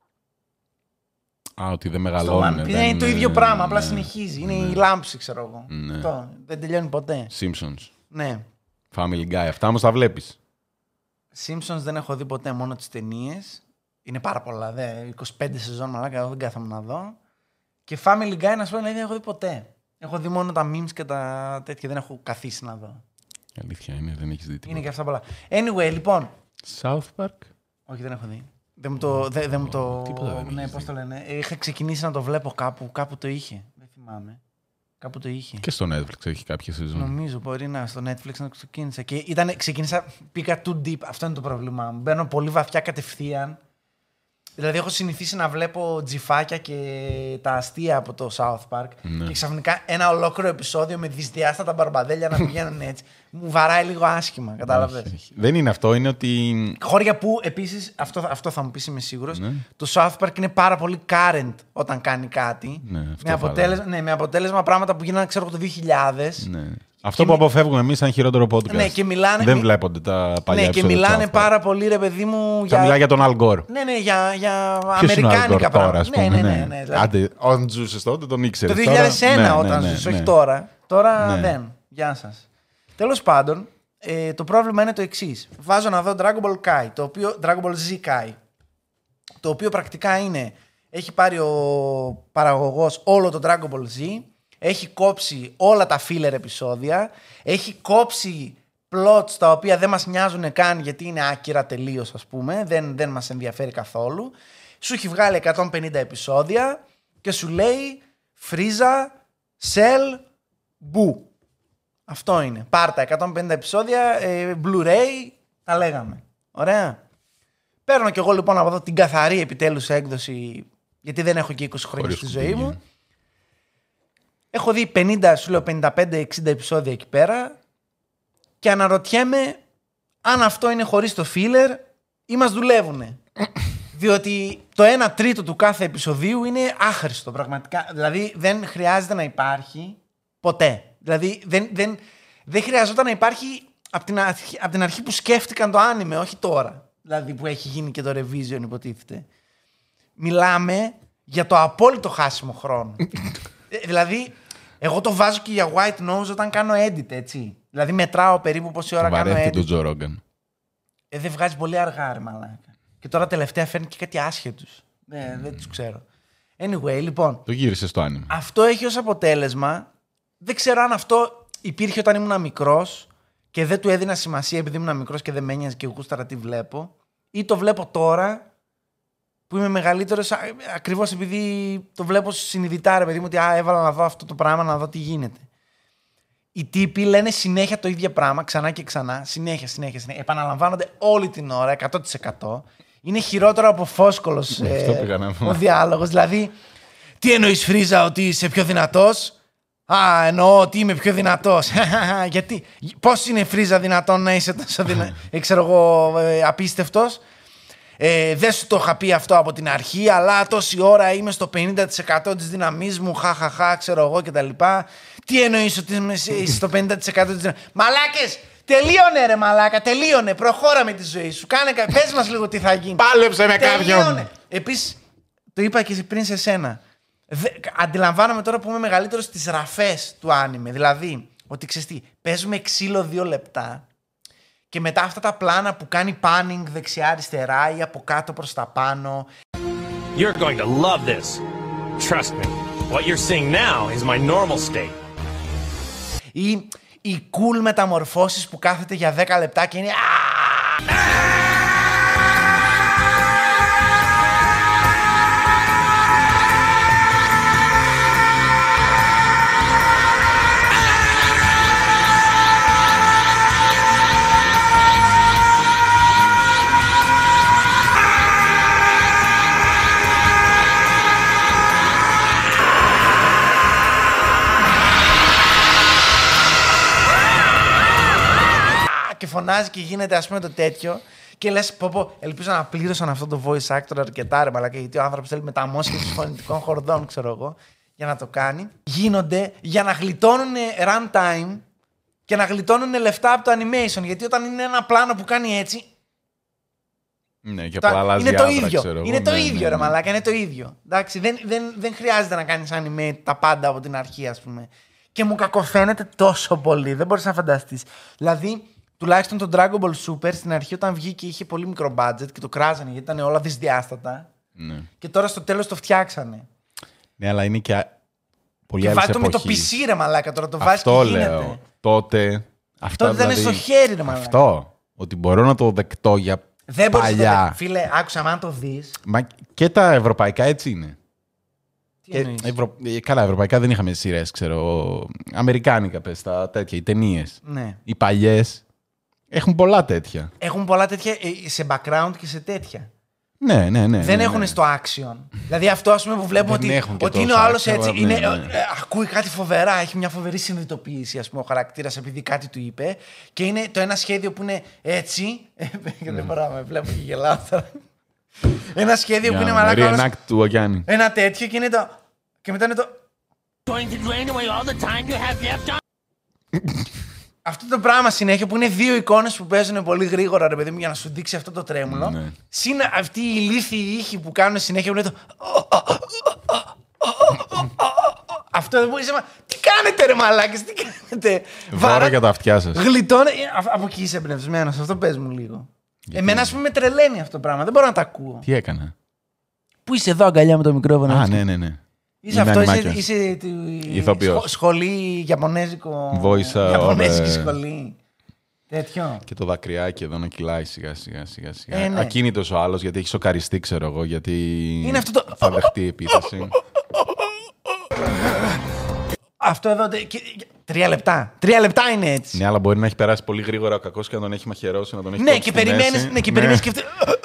Α, ότι δεν Στο μεγαλώνουν. One Piece δεν είναι το ίδιο πράγμα, απλά ναι. συνεχίζει. Είναι η λάμψη, ξέρω εγώ. Ναι. Αυτό, δεν τελειώνει ποτέ. Simpsons. Ναι. Family Guy. Αυτά όμως τα βλέπεις. Simpsons δεν έχω δει ποτέ, μόνο τις ταινίες. Είναι πάρα πολλά, δε, είκοσι πέντε σεζόν μαλάκα, εγώ δεν κάθομαι να δω. Και Family Guy, να σου πω, δηλαδή, δεν έχω δει ποτέ. Έχω δει μόνο τα memes και τα τέτοια, δεν έχω καθίσει να δω. Η αλήθεια είναι, δεν έχεις δει Είναι τίποτα. και αυτά πολλά. Anyway, λοιπόν. South Park. Όχι, δεν έχω δει. Δεν μου το. Δεν, δεν μου το... Τίποτα δεν ναι, έχεις πώς δει. το λένε. Είχα ξεκινήσει να το βλέπω κάπου. Κάπου το είχε. Δεν θυμάμαι. Κάπου το είχε. Και στο Netflix έχει κάποια σεζόν. Νομίζω μπορεί να στο Netflix να ξεκίνησα. Και ήταν, ξεκίνησα, πήγα too deep. Αυτό είναι το πρόβλημά μου. Μπαίνω πολύ βαθιά κατευθείαν. Δηλαδή, έχω συνηθίσει να βλέπω τζιφάκια και τα αστεία από το South Park. Ναι. Και ξαφνικά ένα ολόκληρο επεισόδιο με δυσδιάστατα μπαρμπαδέλια να πηγαίνουν έτσι. Μου βαράει λίγο άσχημα. Κατάλαβες. Όχι, όχι. Δεν είναι αυτό, είναι ότι. Χώρια που επίσης, αυτό, αυτό θα μου πεις, είμαι σίγουρος, Ναι. το South Park είναι πάρα πολύ current όταν κάνει κάτι. Ναι, αυτό με, αποτέλεσμα, ναι, με αποτέλεσμα πράγματα που γίνανε, ξέρω, το δύο χιλιάδες. Ναι. Αυτό που αποφεύγουμε εμείς σαν χειρότερο podcast. Ναι, και μιλάνε- Δεν μι- βλέπονται τα παλιά Ναι, και επεισόδια του μιλάνε South Park. πάρα πολύ, ρε παιδί μου, Θα για. μιλάει για τον Al Gore. Ναι, ναι, για, για Ποιος είναι ο Al Gore αμερικάνικα τώρα, πράγματα. ας πούμε. Ναι, ναι, ναι. ναι, δηλαδή, Άντε, όταν ζούσες τότε τον ήξερες. το δύο χιλιάδες ένα Τώρα, ναι, όταν ναι, ζεις, ναι, όχι ναι. τώρα. Τώρα Ναι. δεν. Γεια σας. Τέλος πάντων, ε, το πρόβλημα είναι το εξής. Βάζω να δω Dragon Ball Kai, το οποίο, Dragon Ball Z Kai, το οποίο πρακτικά είναι, έχει πάρει ο παραγωγός όλο το Dragon Ball Z, έχει κόψει όλα τα filler επεισόδια, έχει κόψει plots τα οποία δεν μας νοιάζουν καν γιατί είναι άκυρα τελείως, ας πούμε, δεν, δεν μας ενδιαφέρει καθόλου. Σου έχει βγάλει εκατόν πενήντα επεισόδια και σου λέει Φρίζα, Cell, Μπου. Αυτό είναι. Πάρτα εκατόν πενήντα επεισόδια, ε, Blu-ray, τα λέγαμε. Ωραία. Παίρνω κι εγώ λοιπόν να δω την καθαρή επιτέλους έκδοση, γιατί δεν έχω και είκοσι χρόνια Χωρίς στη ζωή κουμπίνια. μου. Έχω δει πενήντα, σου λέω πενήντα πέντε εξήντα επεισόδια εκεί πέρα και αναρωτιέμαι αν αυτό είναι χωρίς το filler ή μας δουλεύουνε. Διότι το ένα τρίτο του κάθε επεισοδίου είναι άχρηστο πραγματικά. Δηλαδή δεν χρειάζεται να υπάρχει ποτέ. Δηλαδή δεν, δεν, δεν χρειαζόταν να υπάρχει από την, αρχή, από την αρχή που σκέφτηκαν το άνιμε, όχι τώρα. Δηλαδή που έχει γίνει και το revision υποτίθεται. Μιλάμε για το απόλυτο χάσιμο χρόνο. ε, δηλαδή εγώ το βάζω και για white nose όταν κάνω edit, έτσι. Δηλαδή μετράω περίπου πόση ώρα κάνω Βαρέθηκε edit. τον Τζο Ρόγκαν. Ε, δεν βγάζει πολύ αργά, ρε μαλάκα. Και τώρα τελευταία φέρνει και κάτι άσχετους. Ναι, δεν τους ξέρω. Anyway, λοιπόν, Το γύρισε στο άνιμε. αυτό έχει ως αποτέλεσμα. Δεν ξέρω αν αυτό υπήρχε όταν ήμουν μικρός και δεν του έδινα σημασία επειδή ήμουν μικρός και δεν με ένοιαζε και γούσταρα τι βλέπω. Ή το βλέπω τώρα που είμαι μεγαλύτερος ακριβώς επειδή το βλέπω συνειδητά, ρε παιδί μου, ότι α, έβαλα να δω αυτό το πράγμα, να δω τι γίνεται. Οι τύποι λένε συνέχεια το ίδιο πράγμα, ξανά και ξανά, συνέχεια, συνέχεια, συνέχεια. Επαναλαμβάνονται όλη την ώρα, εκατό τοις εκατό. Είναι χειρότερο από φόσκολος ε, Αυτό πήγα να πω. ο διάλογος. Δηλαδή, τι εννοείς Φρίζα, ότι είσαι πιο δυνατός? Α, εννοώ ότι είμαι πιο δυνατός. Γιατί, πώς είναι Φρίζα δυνατόν να είσαι τόσο δυνατός, ξέρω εγώ, ε, απίστευτος? Ε, δεν σου το είχα πει αυτό από την αρχή, αλλά τόση ώρα είμαι στο πενήντα τοις εκατό της δύναμής μου, χαχαχά, ξέρω εγώ κτλ. Τι εννοείς ότι είμαι στο πενήντα τοις εκατό της δύναμης? Μαλάκες! Τελείωνε ρε μαλάκα, τελείωνε. Προχώρα με τη ζωή σου. Κάνε, πες μας λίγο τι θα γίνει. Πάλεψε με κάποιον. Επίσης, το είπα και πριν σε σένα. Δε, αντιλαμβάνομαι τώρα που είμαι μεγαλύτερος στις ραφές του άνιμε. Δηλαδή, ότι ξέρεις τι, παίζουμε ξύλο δύο λεπτά και μετά αυτά τα πλάνα που κάνει panning δεξιά-αριστερά ή από κάτω προς τα πάνω. You're going to love this. Trust me. What you're seeing now is my normal state. Ή οι cool μεταμορφώσεις που κάθεται για δέκα λεπτά και είναι... και φωνάζει και γίνεται ας πούμε το τέτοιο και λες πω πω, ελπίζω να πλήρωσαν αυτό το voice actor αρκετά ρε μαλάκα, γιατί ο άνθρωπος θέλει μεταμόσχευση φωνητικών χορδών, ξέρω εγώ, για να το κάνει. Γίνονται για να γλιτώνουν runtime και να γλιτώνουν λεφτά από το animation, γιατί όταν είναι ένα πλάνο που κάνει έτσι... Ναι, και απλά αλλάζει είναι το άντρα, ίδιο, ξέρω, είναι το ναι, ίδιο ναι, ρε ναι. μαλάκα, είναι το ίδιο. Εντάξει, δεν, δεν, δεν χρειάζεται να κάνεις anime τα πάντα από την αρχή ας πούμε. Και μου κακοφαίνεται τόσο πολύ, δεν μπορείς να φανταστείς. Δηλαδή... Τουλάχιστον το Dragon Ball Super στην αρχή όταν βγήκε είχε πολύ μικρό budget και το κράζανε γιατί ήταν όλα δυσδιάστατα. Ναι. Και τώρα στο τέλος το φτιάξανε. Ναι, αλλά είναι και πολύ και άλλη εποχή. με το πι σι ρε μαλάκα τώρα, το βάζεις και γίνεται. Αυτό λέω. Τότε... Αυτά, τότε δηλαδή, ήταν στο χέρι ρε μαλάκα. Αυτό. Ότι μπορώ να το δεκτώ για δεν παλιά. Μπορείς, φίλε, άκουσα αν το δεις. Μα και τα ευρωπαϊκά έτσι είναι. Τι και ευρω... Καλά, ευρωπαϊκά δεν είχαμε σειρές, ξέρω. Αμερικάνικα πες, τα τέτοια, οι ταινίες. Ναι. Οι παλιές. Έχουν πολλά τέτοια. Έχουν πολλά τέτοια σε background και σε τέτοια. Ναι, ναι, ναι. Δεν ναι, έχουν ναι. στο action. Δηλαδή αυτό ας πούμε που βλέπουμε ότι, ότι είναι ο άλλος έτσι. Ναι, είναι, ναι. ε, ακούει κάτι φοβερά, έχει μια φοβερή συνειδητοποίηση ας πούμε, ο χαρακτήρας επειδή κάτι του είπε. Και είναι το ένα σχέδιο που είναι έτσι. Δεν μπορώ να βλέπω και γελάω τώρα. Ένα σχέδιο που είναι μαλάκα. Του Ογιάννη. Ένα τέτοιο και είναι το. Και μετά είναι το. Αυτό το πράγμα συνέχεια που είναι δύο εικόνες που παίζουν πολύ γρήγορα, ρε παιδί μου, για να σου δείξει αυτό το τρέμουλο. Ναι. Συν αυτοί οι ηλίθιοι ήχοι που κάνουν συνέχεια που είναι το. Αυτό δεν μπορεί να. Τι κάνετε, ρε μαλάκες, τι κάνετε. Βάρα για τα αυτιά σας. Γλιτώνε. Από εκεί είσαι εμπνευσμένος, αυτό πες μου λίγο. Γιατί... Εμένα, ας πούμε, με τρελαίνει αυτό το πράγμα. Δεν μπορώ να τα ακούω. Τι έκανα. Πού είσαι εδώ, αγκαλιά με το μικρόφωνο. Α, ναι, ναι, ναι. Είσαι αυτό, είσαι, είσαι ηθοποιός. Σχολή Ιαπωνέζικο. Voice Ιαπωνέζικη σχολή. Τέτοιο. Και το δακρυάκι εδώ να κυλάει σιγά σιγά σιγά. σιγά. Ε, ναι. Ακίνητος ο άλλος γιατί έχει σοκαριστεί, ξέρω εγώ, γιατί είναι αυτό το... θα δεχτεί επίθεση. Αυτό εδώ. Και... Τρία λεπτά. Τρία λεπτά είναι έτσι. Ναι, αλλά μπορεί να έχει περάσει πολύ γρήγορα ο κακός και να τον έχει μαχαιρώσει, να τον έχει ναι, και περιμένεις, ναι, και περιμένεις και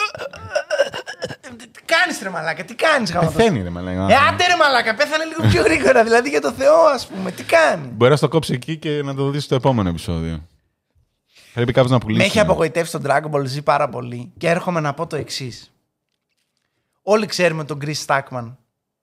τι κάνεις ρε μαλάκα, τι κάνεις γάμο. Πεθαίνει ρε μαλάκα. Ε, άντε ρε μαλάκα, πέθανε λίγο πιο γρήγορα, δηλαδή για το Θεό ας πούμε, τι κάνει. Μπορεί να στο κόψει εκεί και να το δεις στο επόμενο επεισόδιο. Πρέπει κάποιος να πουλήσει. Με έχει απογοητεύσει τον Dragon Ball Z πάρα πολύ και έρχομαι να πω το εξής. Όλοι ξέρουμε τον Chris Stackman.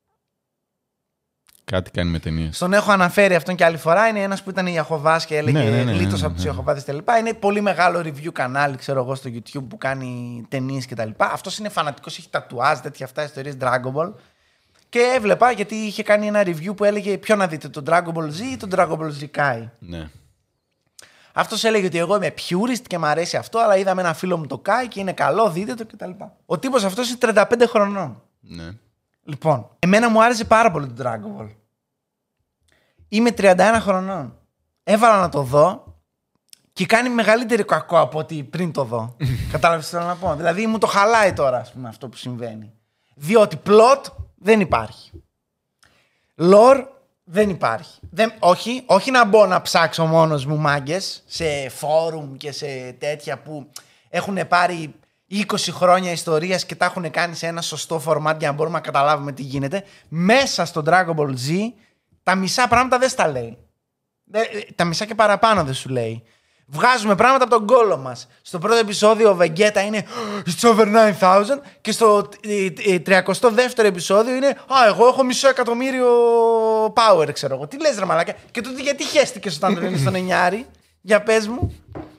Κάτι κάνει με ταινίες. Στον έχω αναφέρει αυτόν και άλλη φορά. Είναι ένας που ήταν Ιαχωβάς και έλεγε ναι, ναι, ναι, λίτος ναι, ναι, από τους ναι. Ιαχωβάδες κτλ. Είναι πολύ μεγάλο review κανάλι, ξέρω εγώ, στο YouTube που κάνει ταινίες κτλ. Αυτός είναι φανατικός, έχει τατουάζ, τέτοια αυτά ιστορίες Dragon Ball. Και έβλεπα γιατί είχε κάνει ένα review που έλεγε ποιο να δείτε, τον Dragon Ball Z ή τον Dragon Ball Z Kai. Ναι. Αυτός έλεγε ότι εγώ είμαι purist και μου αρέσει αυτό, αλλά είδαμε ένα φίλο μου το Kai και είναι καλό, δείτε το κτλ. Ο τύπος αυτός είναι τριάντα πέντε χρονών. Ναι. Λοιπόν, εμένα μου άρεσε πάρα πολύ το Dragon Ball. Είμαι τριάντα ένα χρονών. Έβαλα να το δω και κάνει μεγαλύτερο κακό από ότι πριν το δω. Κατάλαβες τι θέλω να πω. Δηλαδή μου το χαλάει τώρα, ας πούμε, αυτό που συμβαίνει. Διότι plot δεν υπάρχει. Lore δεν υπάρχει. Δεν, όχι, όχι να μπω να ψάξω μόνος μου μάγκες σε φόρουμ και σε τέτοια που έχουν πάρει είκοσι χρόνια ιστορίας και τα έχουν κάνει σε ένα σωστό format για να μπορούμε να καταλάβουμε τι γίνεται. Μέσα στο Dragon Ball Z τα μισά πράγματα δεν στα λέει. Τα μισά και παραπάνω δεν σου λέει. Βγάζουμε πράγματα από τον κόλο μας. Στο πρώτο επεισόδιο ο Βεγκέτα είναι It's over nine thousand και στο τριακοστό δεύτερο επεισόδιο είναι Α, εγώ έχω μισό εκατομμύριο power, ξέρω εγώ. Τι λες ρε μαλάκα. Και τότε γιατί χέστηκες όταν τον είναι στον εννιάρι. Για πες μου.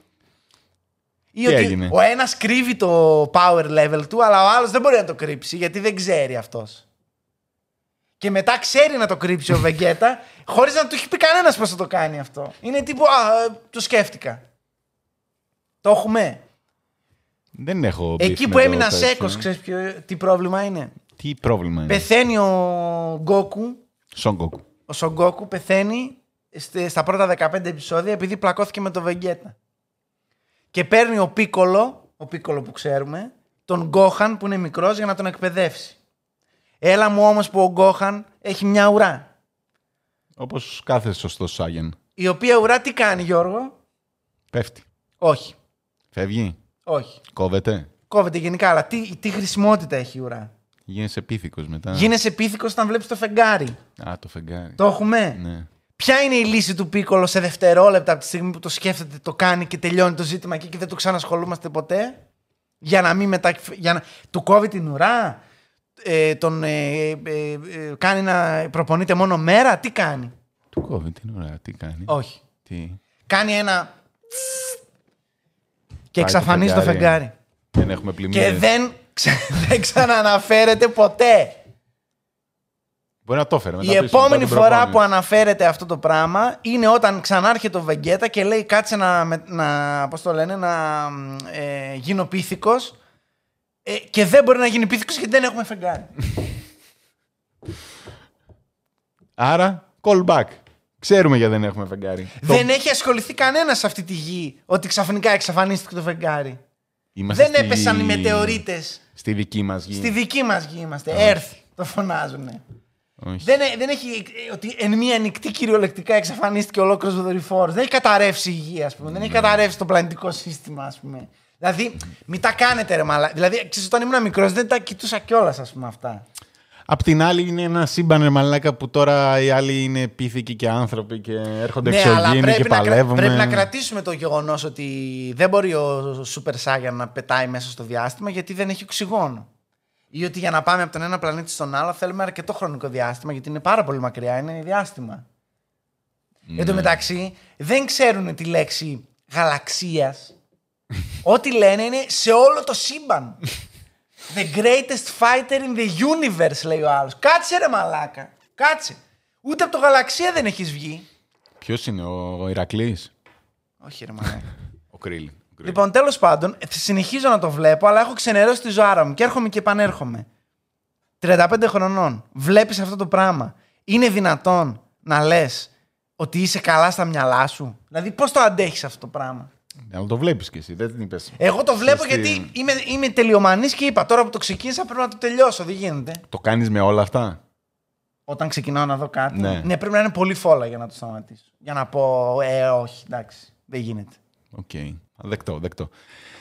Ή ότι έγινε? Ο ένας κρύβει το power level του, αλλά ο άλλος δεν μπορεί να το κρύψει γιατί δεν ξέρει αυτός. Και μετά ξέρει να το κρύψει ο Βεγκέτα, χωρίς να του έχει πει κανένας πώς θα το κάνει αυτό. Είναι τύπου, α, το σκέφτηκα. Το έχουμε. Δεν έχω. Εκεί που έμεινα σέκος, ξέρεις ποιο, τι πρόβλημα είναι. Τι πρόβλημα είναι. Πεθαίνει ο Γκόκου. Son Goku. Ο Son Goku πεθαίνει στα πρώτα δεκαπέντε επεισόδια επειδή πλακώθηκε με τον Βεγκέτα. Και παίρνει ο Πίκολο, ο Πίκολο που ξέρουμε, τον Γκόχαν που είναι μικρός για να τον εκπαιδεύσει. Έλα μου όμως που ο Γκόχαν έχει μια ουρά. Όπως κάθε σωστός Σάγεν. Η οποία ουρά τι κάνει, Γιώργο? Πέφτει. Όχι. Φεύγει. Όχι. Κόβεται. Κόβεται γενικά, αλλά τι, τι χρησιμότητα έχει η ουρά? Γίνεσαι πίθηκος μετά. Γίνεσαι πίθηκος όταν βλέπεις το φεγγάρι. Α, το φεγγάρι. Το έχουμε. Ναι. Ποια είναι η λύση του Πίκολο σε δευτερόλεπτα από τη στιγμή που το σκέφτεται, το κάνει και τελειώνει το ζήτημα εκεί και δεν το ξανασχολούμαστε ποτέ? Για να μην μετά. Για να... Του κόβει την ουρά, ε, τον ε, ε, ε, ε, κάνει να προπονείται μόνο μέρα, τι κάνει? Του κόβει την ουρά, τι κάνει? Όχι. Τι. Κάνει ένα. Και εξαφανίζει το φεγγάρι. Δεν έχουμε πλημμύρες. Και δεν, ξα... δεν ξανααναφέρεται ποτέ. Μπορεί να το έφερε. Η επόμενη φορά που αναφέρεται αυτό το πράγμα είναι όταν ξανάρχεται ο Βεγκέτα και λέει κάτσε να, να, πώς το λένε, να ε, γίνω πίθηκος ε, και δεν μπορεί να γίνει πίθηκος γιατί δεν έχουμε φεγγάρι. Άρα, call back. Ξέρουμε γιατί δεν έχουμε φεγγάρι. Δεν Το... έχει ασχοληθεί κανένας σε αυτή τη γη ότι ξαφνικά εξαφανίστηκε το φεγγάρι. Είμαστε δεν στη... έπεσαν οι μετεωρίτες. Στη δική μας γη. Στη δική μας γη είμαστε. Earth το φωνάζουνε. Δεν, δεν έχει ότι εν μία νυχτή κυριολεκτικά εξαφανίστηκε ολόκληρος ο δορυφόρος. Δεν έχει καταρρεύσει η γη, ας πούμε. Δεν έχει καταρρεύσει το πλανητικό σύστημα, ας πούμε. Δηλαδή, μην τα κάνετε ρε μαλά. Δηλαδή, ξέρεις, όταν ήμουν μικρός δεν τα κοιτούσα κιόλας, ας πούμε, αυτά. Απ' την άλλη είναι ένα σύμπαν ρε μαλάκα που τώρα οι άλλοι είναι πίθηκοι και άνθρωποι και έρχονται ναι, εξωγήινοι και να, παλεύουμε. Πρέπει να κρατήσουμε το γεγονός ότι δεν μπορεί ο Super Saiyan να πετάει μέσα στο διάστημα γιατί δεν έχει οξυγόνο. Ή ότι για να πάμε από τον ένα πλανήτη στον άλλο θέλουμε αρκετό χρονικό διάστημα γιατί είναι πάρα πολύ μακριά, είναι διάστημα. Ναι. Εν τω μεταξύ δεν ξέρουν τη λέξη γαλαξίας. Ό,τι λένε είναι σε όλο το σύμπαν. The greatest fighter in the universe, λέει ο άλλος. Κάτσε ρε μαλάκα. Κάτσε. Ούτε από το γαλαξία δεν έχεις βγει. Ποιος είναι, ο, ο Ηρακλής? Όχι ρε μαλάκα. Ο Κρίλιν. Λοιπόν, τέλος πάντων, συνεχίζω να το βλέπω, αλλά έχω ξενερώσει τη ζωάρα μου και έρχομαι και επανέρχομαι. τριάντα πέντε χρονών. Βλέπεις αυτό το πράγμα. Είναι δυνατόν να λες ότι είσαι καλά στα μυαλά σου? Δηλαδή, πώς το αντέχεις αυτό το πράγμα? Αλλά το βλέπεις κι εσύ, δεν την είπες. Εγώ το βλέπω Σωστή. γιατί είμαι, είμαι τελειομανής και είπα τώρα που το ξεκίνησα πρέπει να το τελειώσω. Δεν γίνεται. Το κάνεις με όλα αυτά? Όταν ξεκινάω να δω κάτι. Ναι. Ναι, πρέπει να είναι πολύ φόλα για να το σταματήσω. Για να πω, ε, όχι, εντάξει, δεν γίνεται. Οκ. Okay. Δεκτό, δεκτό.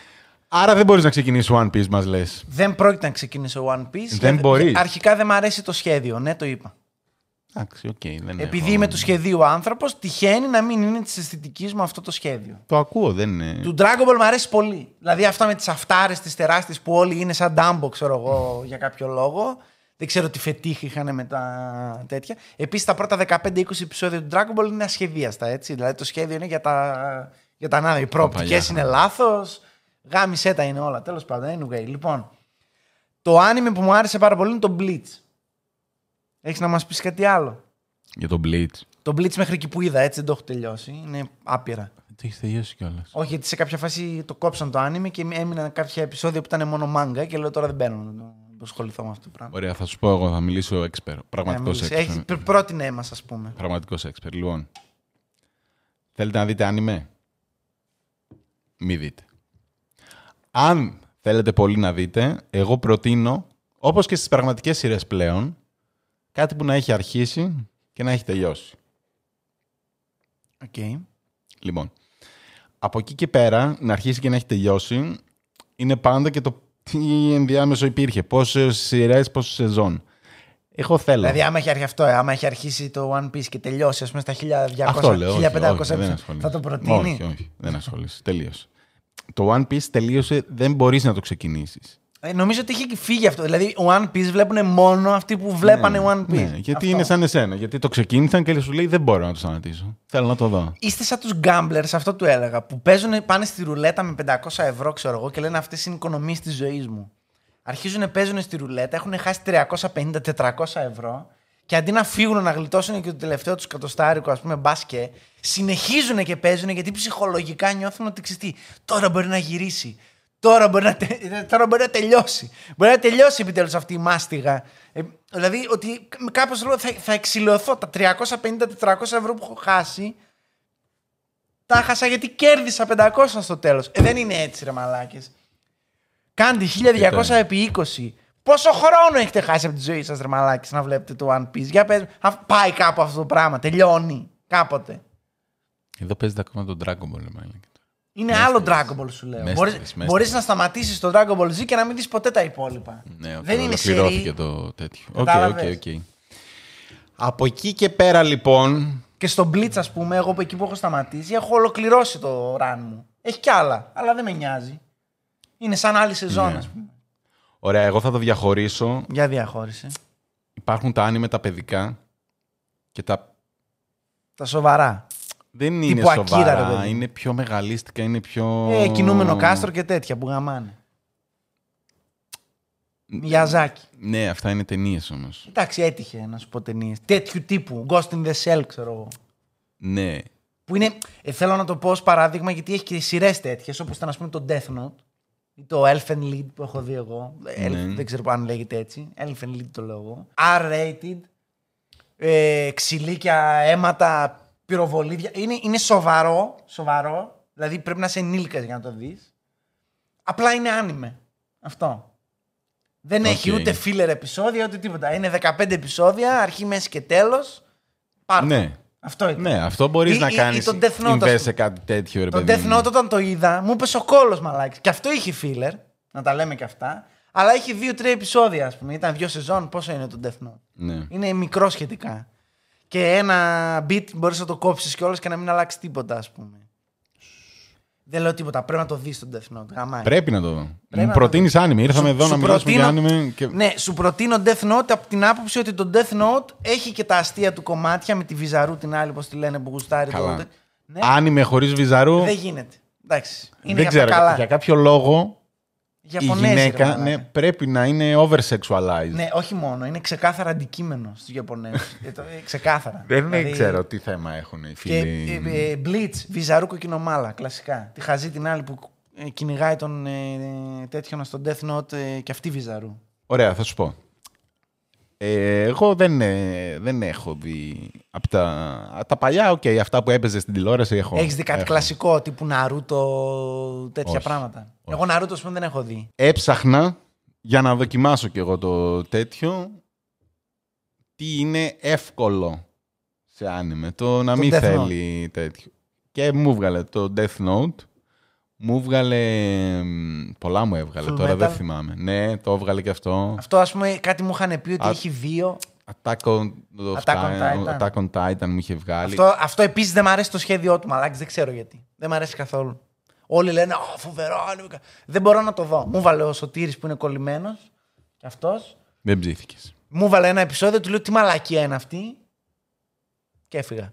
Άρα δεν μπορείς να ξεκινήσεις One Piece, μας λες? Δεν πρόκειται να ξεκινήσω One Piece. Δεν μπορείς. Αρχικά δεν μου αρέσει το σχέδιο, ναι, το είπα. Εντάξει, οκ. Okay, δεν Επειδή έχω... είμαι του σχεδίου άνθρωπος, τυχαίνει να μην είναι της αισθητικής μου αυτό το σχέδιο. Το ακούω, δεν είναι. Του Dragon Ball μου αρέσει πολύ. Δηλαδή αυτά με τις αυτάρες, τις τεράστιες που όλοι είναι σαν Dumbo, ξέρω εγώ, για κάποιο λόγο. Δεν ξέρω τι φετίχ είχαν με τα τέτοια. Επίσης τα πρώτα δεκαπέντε είκοσι επεισόδια του Dragon Ball είναι ασχεδίαστα, έτσι. Δηλαδή το σχέδιο είναι για τα, για τα νάδα. Οι προοπτικές είναι λάθος. Γάμισέ τα είναι όλα. Τέλος πάντων, anyway. Λοιπόν, το άνιμε που μου άρεσε πάρα πολύ είναι το Bleach. Έχεις να μας πεις κάτι άλλο? Για το Bleach. Το Bleach μέχρι εκεί που είδα, έτσι δεν το έχω τελειώσει. Είναι άπειρα. Το έχεις τελειώσει κιόλας? Όχι, γιατί σε κάποια φάση το κόψαν το άνιμε και έμειναν κάποια επεισόδια που ήταν μόνο μάγκα και λέω τώρα δεν μπαίνω να το ασχοληθώ με αυτό το πράγμα. Ωραία, θα σου πω εγώ, θα μιλήσω expert. Πραγματικός expert. Έχει πρότεινε μας, ας πούμε. Πραγματικός expert. Λοιπόν, θέλετε να δείτε άνιμε? Μη δείτε. Αν θέλετε πολύ να δείτε, εγώ προτείνω, όπως και στις πραγματικές σειρές πλέον, κάτι που να έχει αρχίσει και να έχει τελειώσει. Οκ. Okay. Λοιπόν, από εκεί και πέρα, να αρχίσει και να έχει τελειώσει, είναι πάντα και το τι ενδιάμεσο υπήρχε. Πόσες σειρές, πόσες σεζόν. Εγώ θέλω. Δηλαδή, άμα έχει, αυτό, άμα έχει αρχίσει το One Piece και τελειώσει, ας πούμε, στα χίλια διακόσια, Αυτό λέω, χίλια πεντακόσια όχι, όχι, επεισόδια, θα το προτείνει. Όχι, όχι, δεν ασχολείσαι. Τελείωσε. Το One Piece τελείωσε, δεν μπορείς να το ξεκινήσεις. Ε, νομίζω ότι έχει φύγει αυτό. Δηλαδή, One Piece βλέπουν μόνο αυτοί που βλέπανε ναι, One Piece. Ναι, γιατί αυτό. είναι σαν εσένα. Γιατί το ξεκίνησαν και σου λέει δεν μπορώ να το σταματήσω. Θέλω να το δω. Είστε σαν τους gamblers, αυτό του έλεγα. Που παίζουν, πάνε στη ρουλέτα με πεντακόσια ευρώ, ξέρω εγώ, και λένε αυτές είναι οι οικονομίες της ζωής μου. Αρχίζουν, παίζουν στη ρουλέτα, έχουν χάσει τριακόσια πενήντα με τετρακόσια ευρώ. Και αντί να φύγουν να γλιτώσουν και το τελευταίο του κατοστάρικο, ας πούμε, μπάσκετ, συνεχίζουν και παίζουν γιατί ψυχολογικά νιώθουν ότι ξέρεις, τώρα μπορεί να γυρίσει. Τώρα μπορεί να, τε... τώρα μπορεί να τελειώσει. Μπορεί να τελειώσει επιτέλους αυτή η μάστιγα. Ε, δηλαδή ότι κάπως λέω θα, θα εξηλαιωθώ. Τα τριακόσια πενήντα με τετρακόσια ευρώ που έχω χάσει, τα χάσα γιατί κέρδισα πεντακόσια στο τέλος. Ε, δεν είναι έτσι, ρε μαλάκες. Κάντε χίλια διακόσια επί είκοσι. Πόσο χρόνο έχετε χάσει από τη ζωή σας, ρε μαλάκες, να βλέπετε το One Piece? Για πες, πάει κάπου αυτό το πράγμα. Τελειώνει κάποτε. Εδώ παίζεται ακόμα τον Dragon Ball, μάλλον. Είναι άλλο Dragon Ball, σου λέω. Μπορείς, μπορείς να σταματήσεις το Dragon Ball Z και να μην δεις ποτέ τα υπόλοιπα. Ναι, δεν είναι σερί. Ολοκληρώθηκε το τέτοιο. Οκ, οκ, οκ. Από εκεί και πέρα, λοιπόν. Και στο Bleach, ας πούμε, εγώ εκεί που έχω σταματήσει, έχω ολοκληρώσει το run μου. Έχει κι άλλα, αλλά δεν με νοιάζει. Είναι σαν άλλη σεζόν, ναι. ας πούμε. Ωραία, εγώ θα το διαχωρίσω. Για διαχώρισε. Υπάρχουν τα άνιμε τα παιδικά και τα. Τα σοβαρά. Δεν είναι Τύπου σοβαρά, Ακύρα, ρε, είναι πιο μεγαλίστικα, είναι πιο... Ε, κινούμενο κάστρο και τέτοια που γαμάνε. Μιαζάκι. Ναι, αυτά είναι ταινίες όμως. Εντάξει, έτυχε να σου πω ταινίες. Τέτοιου τύπου, Ghost in the Shell, ξέρω εγώ. Ναι. Που είναι, ε, θέλω να το πω ως παράδειγμα γιατί έχει και σειρές τέτοιες, όπως ήταν ας πούμε το Death Note ή το Elfen Lied που έχω δει εγώ. Ναι. Elf, δεν ξέρω αν λέγεται έτσι. Elfen Lied το λέω εγώ. R-rated, ε, ξυλίκια, αίματα, πυροβολίδια. Είναι, είναι σοβαρό, σοβαρό. Δηλαδή πρέπει να είσαι ενήλικας για να το δεις. Απλά είναι άνιμε. Αυτό. Δεν okay. έχει ούτε filler επεισόδια ούτε τίποτα. Είναι δεκαπέντε επεισόδια, αρχή, μέση και τέλος. Πάρ' Ναι. Αυτό ήταν. Ναι, αυτό μπορείς Ή, να ή, κάνεις. Ή το Death Note, invest σε κάτι τέτοιο, ρε το παιδί. Death Note όταν το είδα, μου είπες ο κόλος μαλάκι. Και αυτό είχε filler, να τα λέμε και αυτά. Αλλά είχε δύο-τρία επεισόδια, ας πούμε. Ήταν δύο σεζόν. Πόσο είναι το Death Note? Ναι. Είναι μικρό σχετικά. Και ένα beat μπορείς να το κόψεις κιόλας και να μην αλλάξει τίποτα, ας πούμε. Δεν λέω τίποτα. Πρέπει να το δεις το Death Note. Γαμάει. Πρέπει να το δω. Πρέπει Μου προτείνεις άνιμε. Ήρθαμε Σου- εδώ σου να μιλήσουμε για προτείνω- άνιμε. Και... Ναι, σου προτείνω Death Note από την άποψη ότι το Death Note έχει και τα αστεία του κομμάτια με τη Βυζαρού την άλλη, πώς τη λένε, που γουστάρει Καλά. το. Ναι, Άνιμε χωρίς βυζαρού. δεν γίνεται. Εντάξει. Είναι Δεν για ξέρω. τα καλά. Για κάποιο λόγο η Ιαπωνέζοι, ρε γυναίκα μαλάκα. ναι, πρέπει να είναι over-sexualized. Ναι, όχι μόνο. Είναι ξεκάθαρα αντικείμενο στους Ιαπωνέζους. Ε, το- ε, ξεκάθαρα. Δεν Δηλαδή, ξέρω τι θέμα έχουν οι Και φίλοι. ε, ε, Bleach, Βυζαρού κοκκινομάλα, κλασικά. Τη χαζή την άλλη που ε, κυνηγάει τον ε, τέτοιον στο Death Note ε, και αυτή Βυζαρού. Ωραία, θα σου πω. Ε, εγώ δεν, ε, δεν έχω δει από τα, τα παλιά, οκ, αυτά που έπαιζε στην τηλεόραση έχω. Έχεις δει κάτι έχω. κλασικό τύπου Ναρούτο, τέτοια Όχι. πράγματα? Όχι. Εγώ Ναρούτο, ας πούμε, δεν έχω δει. Έψαχνα για να δοκιμάσω κι εγώ το τέτοιο τι είναι εύκολο σε άνιμε, το να Το μην Death θέλει τέτοιο. Και μου βγάλε το Death Note, μου βγάλε, μ, πολλά μου έβγαλε, Full τώρα Metal. δεν θυμάμαι. Ναι, το έβγαλε και αυτό. Αυτό, ας πούμε, κάτι μου είχαν πει ότι Α, έχει δύο. Attack on, Attack on Titan. Attack on Titan μου είχε βγάλει. Αυτό, αυτό επίσης δεν μου αρέσει το σχέδιό του, μαλάκης, δεν ξέρω γιατί. Δεν μου αρέσει καθόλου. Όλοι λένε «Ω, φοβερό, άνιμε». Δεν μπορώ να το δω. Μου βάλε ο Σωτήρης που είναι κολλημένος, και αυτός. Δεν ψήθηκες. Μου βάλε ένα επεισόδιο, του λέω τι μαλακία είναι αυτή. Και έφυγα.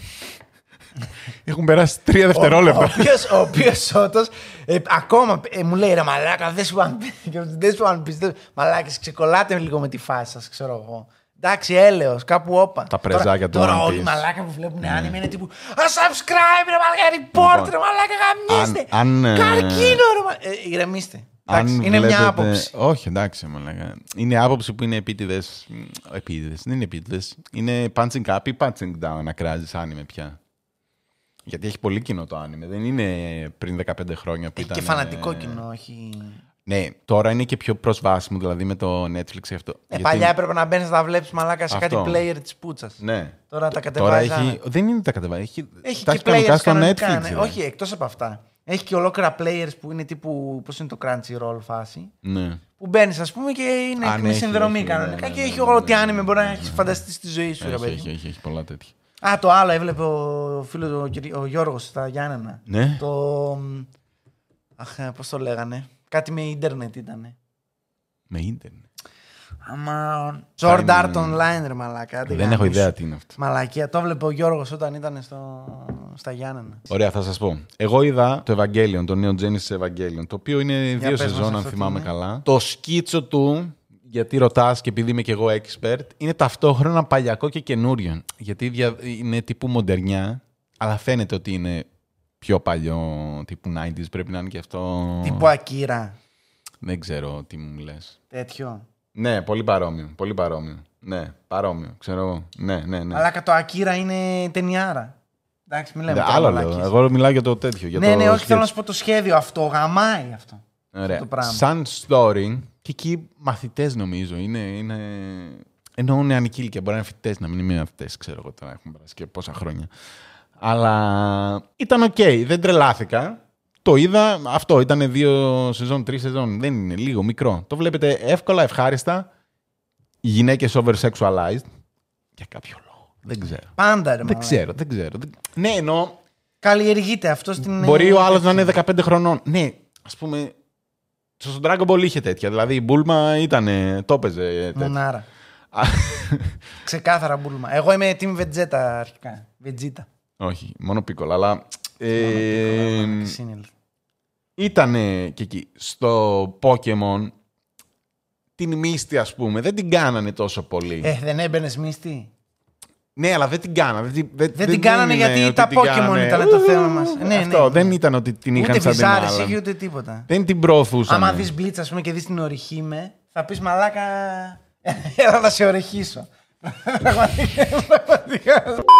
Έχουν περάσει τρία Ο δευτερόλεπτα. οποίος, ο οποίος Σώτος ε, ακόμα ε, μου λέει ρε μαλάκα, δες One Piece. Και δες One Piece. δες- Μαλάκες, ξεκολλάτε λίγο με τη φάση σας, ξέρω εγώ. Εντάξει, έλεος, κάπου όπα. Τα πρεζάκια του Τώρα One όλοι οι Piece. μαλάκα που βλέπουν άνιμε είναι τύπου Α, subscribe ρε μαλάκα, report Λοιπόν, ρε μαλάκα, γαμίστε. αν- αν, ε, Καρκίνο ρε μαλάκα. Ε, ηρεμήστε. Εντάξει, Αν είναι μια βλέπετε- άποψη. Όχι, εντάξει, μαλάκα. Είναι άποψη που είναι επίτηδες. Επίτηδες, δεν είναι επίτηδες. Είναι punching up ή punching down να κράζεις άνιμε πια. Γιατί έχει πολύ κοινό το άνιμε. Δεν είναι πριν δεκαπέντε χρόνια που Έχει ήταν. και φανατικό ε, κοινό, όχι. Ναι, τώρα είναι και πιο προσβάσιμο, δηλαδή με το Netflix και αυτό. Ε, Γιατί- παλιά έπρεπε να μπαίνεις να τα βλέπεις μαλάκα σε Αυτό. κάτι player της πούτσας. Ναι. Τώρα τα Τώρα κατεβάζει. έχει. Δεν είναι τα κατεβάζει. Έχει, Έχει τα και έχει κανονικά players στο κανονικά, Netflix. ναι. ρε. Όχι, εκτός από αυτά. Έχει και ολόκληρα players που είναι τύπου. Πώς είναι το Crunchyroll φάση. Ναι. Που μπαίνει, α πούμε, και είναι Α, ναι, με έχει, συνδρομή έχει, κανονικά ναι, και ναι, έχει ναι, ναι, ό,τι ναι, άνιμε ναι, μπορεί ναι, να ναι, έχει ναι. φανταστεί στη ζωή σου, ρε Έχει, παιδί. έχει, έχει, έχει πολλά τέτοια. Α, το άλλο έβλεπε ο φίλο ο, Κυρι- ο Γιώργος στα Γιάννενα. Ναι. Το. Αχ, πώς το λέγανε. Κάτι με ίντερνετ ήτανε. Με ίντερνετ. Άμα. Sword είναι- Art Online, ρε μαλάκα. άντε Δεν γάμο έχω σου. ιδέα τι είναι αυτό. Μαλακία. Το έβλεπε ο Γιώργος όταν ήταν στο... στα Γιάννενα. Ωραία, θα σας πω. Εγώ είδα το Evangelion, το νέο Genesis Evangelion, το οποίο είναι δύο πες μας σεζόν, αν αυτό τι θυμάμαι είναι. καλά. Το σκίτσο του, γιατί ρωτάς και επειδή είμαι και εγώ expert, είναι ταυτόχρονα παλιακό και καινούριο. Γιατί δια- είναι τύπου μοντερνιά, αλλά φαίνεται ότι είναι πιο παλιό, τύπου ενενήντα, πρέπει να είναι και αυτό. Τύπου Ακύρα. Δεν ξέρω τι μου λες. Τέτοιο. Ναι, πολύ παρόμοιο, πολύ παρόμοιο. Ναι, παρόμοιο, ξέρω εγώ. Ναι, ναι, ναι. Αλλά το Ακύρα είναι ταινιάρα. Εντάξει, μην λέμε Ναι, τώρα άλλο μαλακίες. λέω. Εγώ μιλάω για το τέτοιο. Για Ναι, το ναι, όχι, sketch. θέλω να σου πω το σχέδιο αυτό. Γαμάει αυτό. Ωραία. το πράγμα. Σαν story, και εκεί μαθητές νομίζω είναι. είναι... Ενώ είναι νεανική ηλικία, μπορεί να είναι φοιτητές, να μην είναι μαθητές, ξέρω εγώ τώρα, έχουμε περάσει και πόσα χρόνια. Αλλά ήταν οκ, δεν τρελάθηκα. Το είδα, αυτό ήταν δύο σεζόν, τρεις σεζόν. Δεν είναι λίγο μικρό. Το βλέπετε εύκολα, ευχάριστα. Οι γυναίκες over-sexualized. Για κάποιο λόγο. Δεν ξέρω. Πάντα, ρε Δεν μαλάκα. ξέρω, δεν ξέρω. Δεν- Ναι, εννοώ. Καλλιεργείται αυτό στην. Μπορεί ο άλλος να είναι δεκαπέντε χρονών. Ναι, ας πούμε. Στο Dragon Ball είχε τέτοια. Δηλαδή η Μπούλμα ήταν. Το έπαιζε τέτοια. Μονάρα. Α, Ξεκάθαρα μπούλμα. Εγώ είμαι team Vegeta αρχικά. Vegeta. Όχι, μόνο πίκολα. Αλλά. Ε, Σύνελ. ήτανε και εκεί. Στο Pokemon. Την Μίστη, ας πούμε, δεν την κάνανε τόσο πολύ. Ε, δεν έμπαινε μίστη. Ναι, αλλά δεν την κάνανε. Δεν, δεν, Δεν την κάνανε είναι γιατί ότι τα την Pokemon κάνανε. ήταν το θέμα μας. Ναι, Αυτό, ναι. δεν ήταν ότι την είχαν Ούτε σαν την βυζάρες άλλα. είχε ούτε τίποτα. Δεν την προωθούσαν. Άμα δεις Blitz, ας πούμε, και δεις την ορυχή με, θα πεις μαλάκα. Έλα να σε ορυχήσω. Πραγματικά.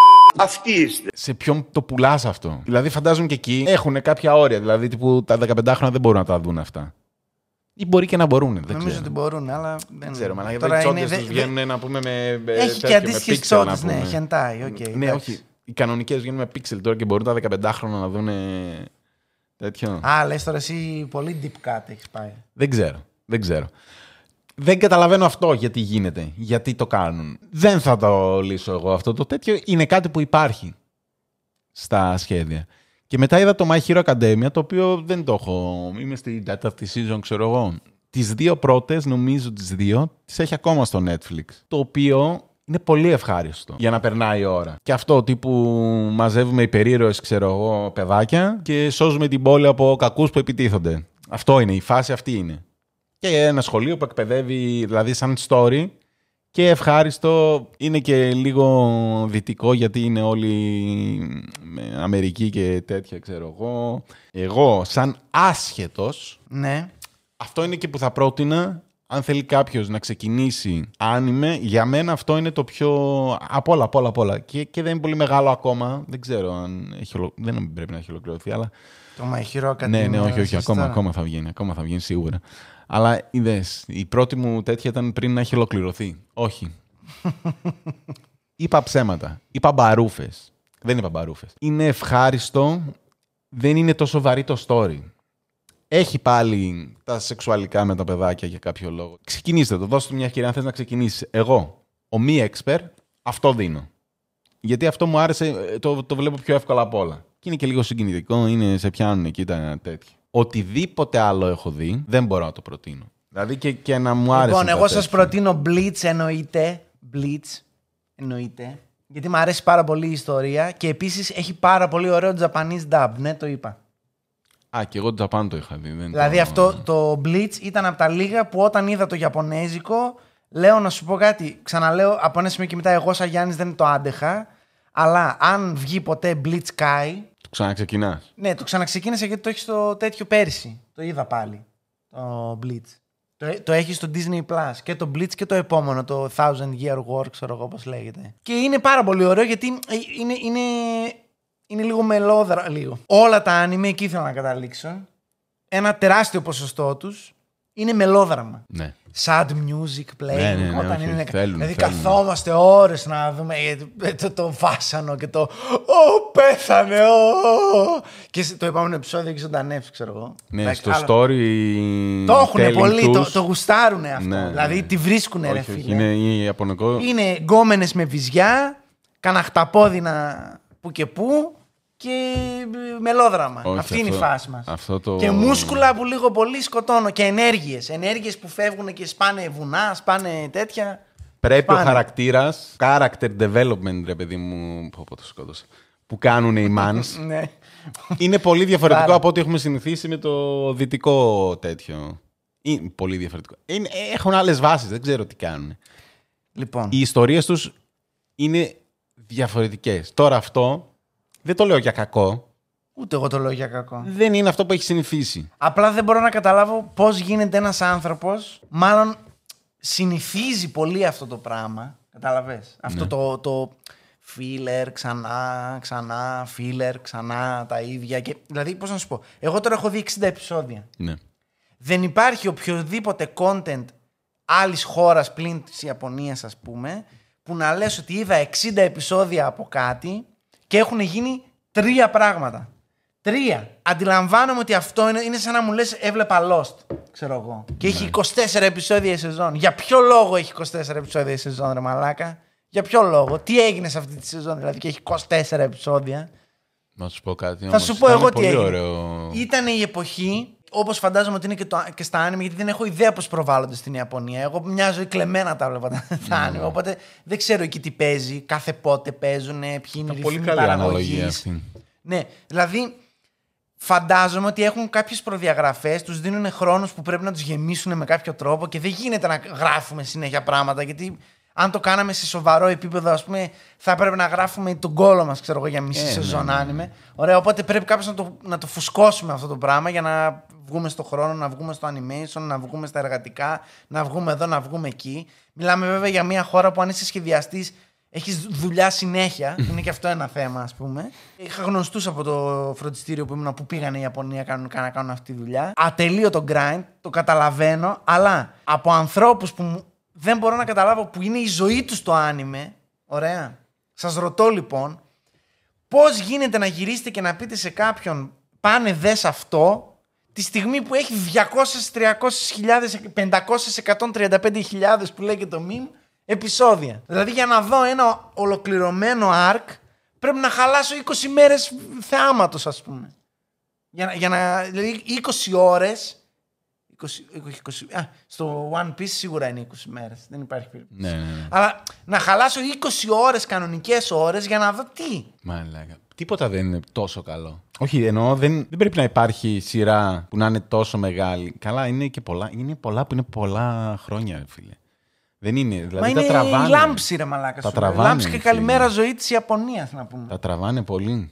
Σε ποιον το πουλάς αυτό. Δηλαδή, φαντάζομαι και εκεί έχουν κάποια όρια. Δηλαδή, τύπου τα δεκαπεντάχρονα δεν μπορούν να τα δουν αυτά. Ή μπορεί και να μπορούν. Δεν Νομίζω ξέρω. ότι μπορούν, αλλά. Δεν ξέρω. Μα Τώρα οι τσόντες είναι- τους δε- βγαίνουν να πούμε με. με Έχει και τέτοιο, αντίστοιχες με pixel, να τσόντες, ναι, πούμε. χεντάει, οκ. Ναι, εντάξει. όχι. Οι κανονικές βγαίνουν με pixel τώρα και μπορούν τα δεκαπεντάχρονα να δουν τέτοιο. Α, λες τώρα εσύ πολύ deep cut έχεις πάει. Δεν ξέρω. Δεν ξέρω. Δεν καταλαβαίνω αυτό γιατί γίνεται. Γιατί το κάνουν. Δεν θα το λύσω εγώ αυτό το τέτοιο. Είναι κάτι που υπάρχει στα σχέδια. Και μετά είδα το My Hero Academia, το οποίο δεν το έχω. Είμαι στην τέταρτη season, ξέρω εγώ. Τις δύο πρώτες, νομίζω τις δύο, τις έχει ακόμα στο Netflix. Το οποίο είναι πολύ ευχάριστο για να περνάει η ώρα. Και αυτό τύπου μαζεύουμε υπερήρωες, ξέρω εγώ, παιδάκια και σώζουμε την πόλη από κακούς που επιτίθονται. Αυτό είναι, η φάση αυτή είναι. Και ένα σχολείο που εκπαιδεύει, δηλαδή σαν story, και ευχάριστο, είναι και λίγο δυτικό γιατί είναι όλοι με Αμερική και τέτοια, ξέρω εγώ. Εγώ, σαν άσχετος, Ναι. αυτό είναι και που θα πρότεινα, αν θέλει κάποιος να ξεκινήσει άνιμε, για μένα αυτό είναι το πιο... απ' όλα, απ' όλα, απ' όλα. Και, και δεν είναι πολύ μεγάλο ακόμα, δεν ξέρω αν έχει ολο... δεν πρέπει να έχει ολοκληρωθεί, αλλά... Το My Hero Academia. Ναι, ναι, όχι, όχι, σωστά. ακόμα, ακόμα θα βγαίνει, ακόμα θα βγαίνει σίγουρα. Αλλά είδες, η πρώτη μου τέτοια ήταν πριν να έχει ολοκληρωθεί. Όχι. Είπα ψέματα. Είπα μπαρούφες. Δεν είπα μπαρούφες. Είναι ευχάριστο. Δεν είναι τόσο βαρύ το story. Έχει πάλι τα σεξουαλικά με τα παιδάκια για κάποιο λόγο. Ξεκινήστε το. Δώστε του μια ευκαιρία αν θες να ξεκινήσεις. Εγώ, ο μη expert, αυτό δίνω. Γιατί αυτό μου άρεσε, το, το βλέπω πιο εύκολα απ' όλα. Και είναι και λίγο συγκινητικό, είναι, σε πιάνουν εκεί τα τέτοια. Οτιδήποτε άλλο έχω δει, δεν μπορώ να το προτείνω. Δηλαδή και, και να μου άρεσε. Λοιπόν, εγώ σας προτείνω Bleach, εννοείται. Bleach, εννοείται. Γιατί μου αρέσει πάρα πολύ η ιστορία και επίσης έχει πάρα πολύ ωραίο Japanese dub. Ναι, το είπα. Α, και εγώ το Japan το είχα δει. Δεν Δηλαδή το... αυτό το Bleach ήταν από τα λίγα που όταν είδα το Ιαπωνέζικο, λέω να σου πω κάτι. Ξαναλέω, από ένα σημείο και μετά, εγώ σαν Γιάννης δεν το άντεχα. Αλλά αν βγει ποτέ Bleach Kai. Το ξαναξεκινάς. Ναι, το ξαναξεκίνησα γιατί το έχει στο τέτοιο πέρσι. Το είδα πάλι. Το Bleach. Το, το έχει στο Disney Plus. Και το Bleach και το επόμενο, το Thousand Year War, ξέρω εγώ πώς λέγεται. Και είναι πάρα πολύ ωραίο γιατί είναι, είναι, είναι λίγο μελόδρα. Λίγο. Όλα τα anime, εκεί ήθελα να καταλήξω. Ένα τεράστιο ποσοστό τους είναι μελόδραμα. Ναι. Sad music playing. Ναι, ναι, ναι, όταν όχι, είναι... θέλουν, δηλαδή θέλουν. καθόμαστε ώρες να δούμε το, το βάσανο και το «Ω, πέθανε, ω». Και το επόμενο επεισόδιο έχει ζωντανεύσει, ξέρω εγώ. Ναι, Εντάξει, στο αλλά... story. Το έχουν πολύ, τους... το, το γουστάρουνε αυτό. Ναι, δηλαδή ναι. τη βρίσκουνε, ρε Όχι, όχι, φίλε. είναι η Ιαπωνικό. Είναι γκόμενες με βυζιά, κάνα χταπόδινα που και που και μελόδραμα. Όχι, Αυτή είναι η αυτό- φάση μας. αυτό το- Και μούσκουλα που λίγο πολύ σκοτώνω. Και ενέργειες. Ενέργειες που φεύγουν και σπάνε βουνά, σπάνε τέτοια. Πρέπει σπάνε. ο χαρακτήρας, character development, ρε παιδί μου, πω, πω, το σκότωσα, που κάνουν οι mans, Ναι. είναι πολύ διαφορετικό Πάρα. από ό,τι έχουμε συνηθίσει με το δυτικό τέτοιο. Είναι πολύ διαφορετικό. Είναι, έχουν άλλες βάσεις, δεν ξέρω τι κάνουν. Λοιπόν. Οι ιστορίες τους είναι διαφορετικές. Τώρα αυτό, δεν το λέω για κακό, Ούτε εγώ το λέω για κακό. δεν είναι αυτό που έχει συνηθίσει. Απλά δεν μπορώ να καταλάβω πώς γίνεται ένας άνθρωπος, μάλλον συνηθίζει πολύ αυτό το πράγμα. Κατάλαβες. Αυτό Ναι. το, το filler, ξανά, ξανά, filler, ξανά, τα ίδια. Και, δηλαδή, πώς να σου πω. Εγώ τώρα έχω δει εξήντα επεισόδια. Ναι. Δεν υπάρχει οποιοδήποτε content άλλης χώρας πλην της Ιαπωνίας, ας πούμε, που να λες ότι είδα εξήντα επεισόδια από κάτι και έχουν γίνει τρία πράγματα. Τρία. Αντιλαμβάνομαι ότι αυτό είναι, είναι σαν να μου λες έβλεπα Lost, ξέρω εγώ. Και έχει είκοσι τέσσερα επεισόδια η σεζόν. Για ποιο λόγο έχει είκοσι τέσσερα επεισόδια η σεζόν, ρε μαλάκα? Για ποιο λόγο? Τι έγινε σε αυτή τη σεζόν, δηλαδή, και έχει είκοσι τέσσερα επεισόδια? Να σου πω κάτι. Θα όμως, σου πω ήταν εγώ τι πολύ έγινε. ωραίο. Ήταν η εποχή, όπως φαντάζομαι ότι είναι και, το, και στα anime, γιατί δεν έχω ιδέα πώς προβάλλονται στην Ιαπωνία. Εγώ μια ζωή κλεμμένα τα βλέπα τα, τα anime, οπότε δεν ξέρω εκεί τι παίζει, κάθε πότε παίζουν, ποιοι είναι οι Πολύ ρυθμοί καλή αναλογία παραγωγής. αυτή. Ναι, δηλαδή φαντάζομαι ότι έχουν κάποιες προδιαγραφές, τους δίνουν χρόνους που πρέπει να τους γεμίσουν με κάποιο τρόπο και δεν γίνεται να γράφουμε συνέχεια πράγματα, γιατί αν το κάναμε σε σοβαρό επίπεδο, ας πούμε, θα έπρεπε να γράφουμε τον κόλο μας, ξέρω εγώ, για μισή Ε, σεζόν ναι, ναι. άνιμε. Ωραία, οπότε πρέπει κάποιος να το, να το φουσκώσουμε αυτό το πράγμα για να βγούμε στο χρόνο, να βγούμε στο animation, να βγούμε στα εργατικά, να βγούμε εδώ, να βγούμε εκεί. Μιλάμε βέβαια για μια χώρα που αν είσαι σχεδιαστής έχεις δουλειά συνέχεια. Είναι και αυτό ένα θέμα, ας πούμε. Είχα γνωστούς από το φροντιστήριο που ήμουν που πήγανε η Ιαπωνία κανονικά να κάνουν αυτή τη δουλειά. Ατελείωτο grind, το καταλαβαίνω, αλλά από ανθρώπους που μου- δεν μπορώ να καταλάβω που είναι η ζωή τους το άνιμε. Ωραία. Σας ρωτώ λοιπόν, πώς γίνεται να γυρίσετε και να πείτε σε κάποιον πάνε δες αυτό, τη στιγμή που έχει διακόσιες, τριακόσιες χιλιάδες, πεντακόσιες, εκατόν τριάντα πέντε χιλιάδες που λέει και το meme, επεισόδια. Δηλαδή για να δω ένα ολοκληρωμένο arc πρέπει να χαλάσω είκοσι μέρες θεάματος, ας πούμε. Για, να- για να, δηλαδή είκοσι ώρες, είκοσι, είκοσι, α, στο One Piece σίγουρα είναι είκοσι μέρες, δεν υπάρχει περίπτωση. Ναι, ναι, ναι. Αλλά να χαλάσω είκοσι ώρες, κανονικές ώρες, για να δω τι. Μαλάκα. Τίποτα δεν είναι τόσο καλό. Όχι, εννοώ δεν, δεν πρέπει να υπάρχει σειρά που να είναι τόσο μεγάλη. Καλά, είναι και πολλά, είναι πολλά που είναι πολλά χρόνια, ρε φίλε. Δεν είναι. Δηλαδή Μα τα είναι τραβάνε. η λάμψη, ρε μαλάκα. Τα σου λέω. τραβάνε, Λάμψη και φίλε. καλημέρα ζωή της Ιαπωνίας, να πούμε. Τα τραβάνε πολύ.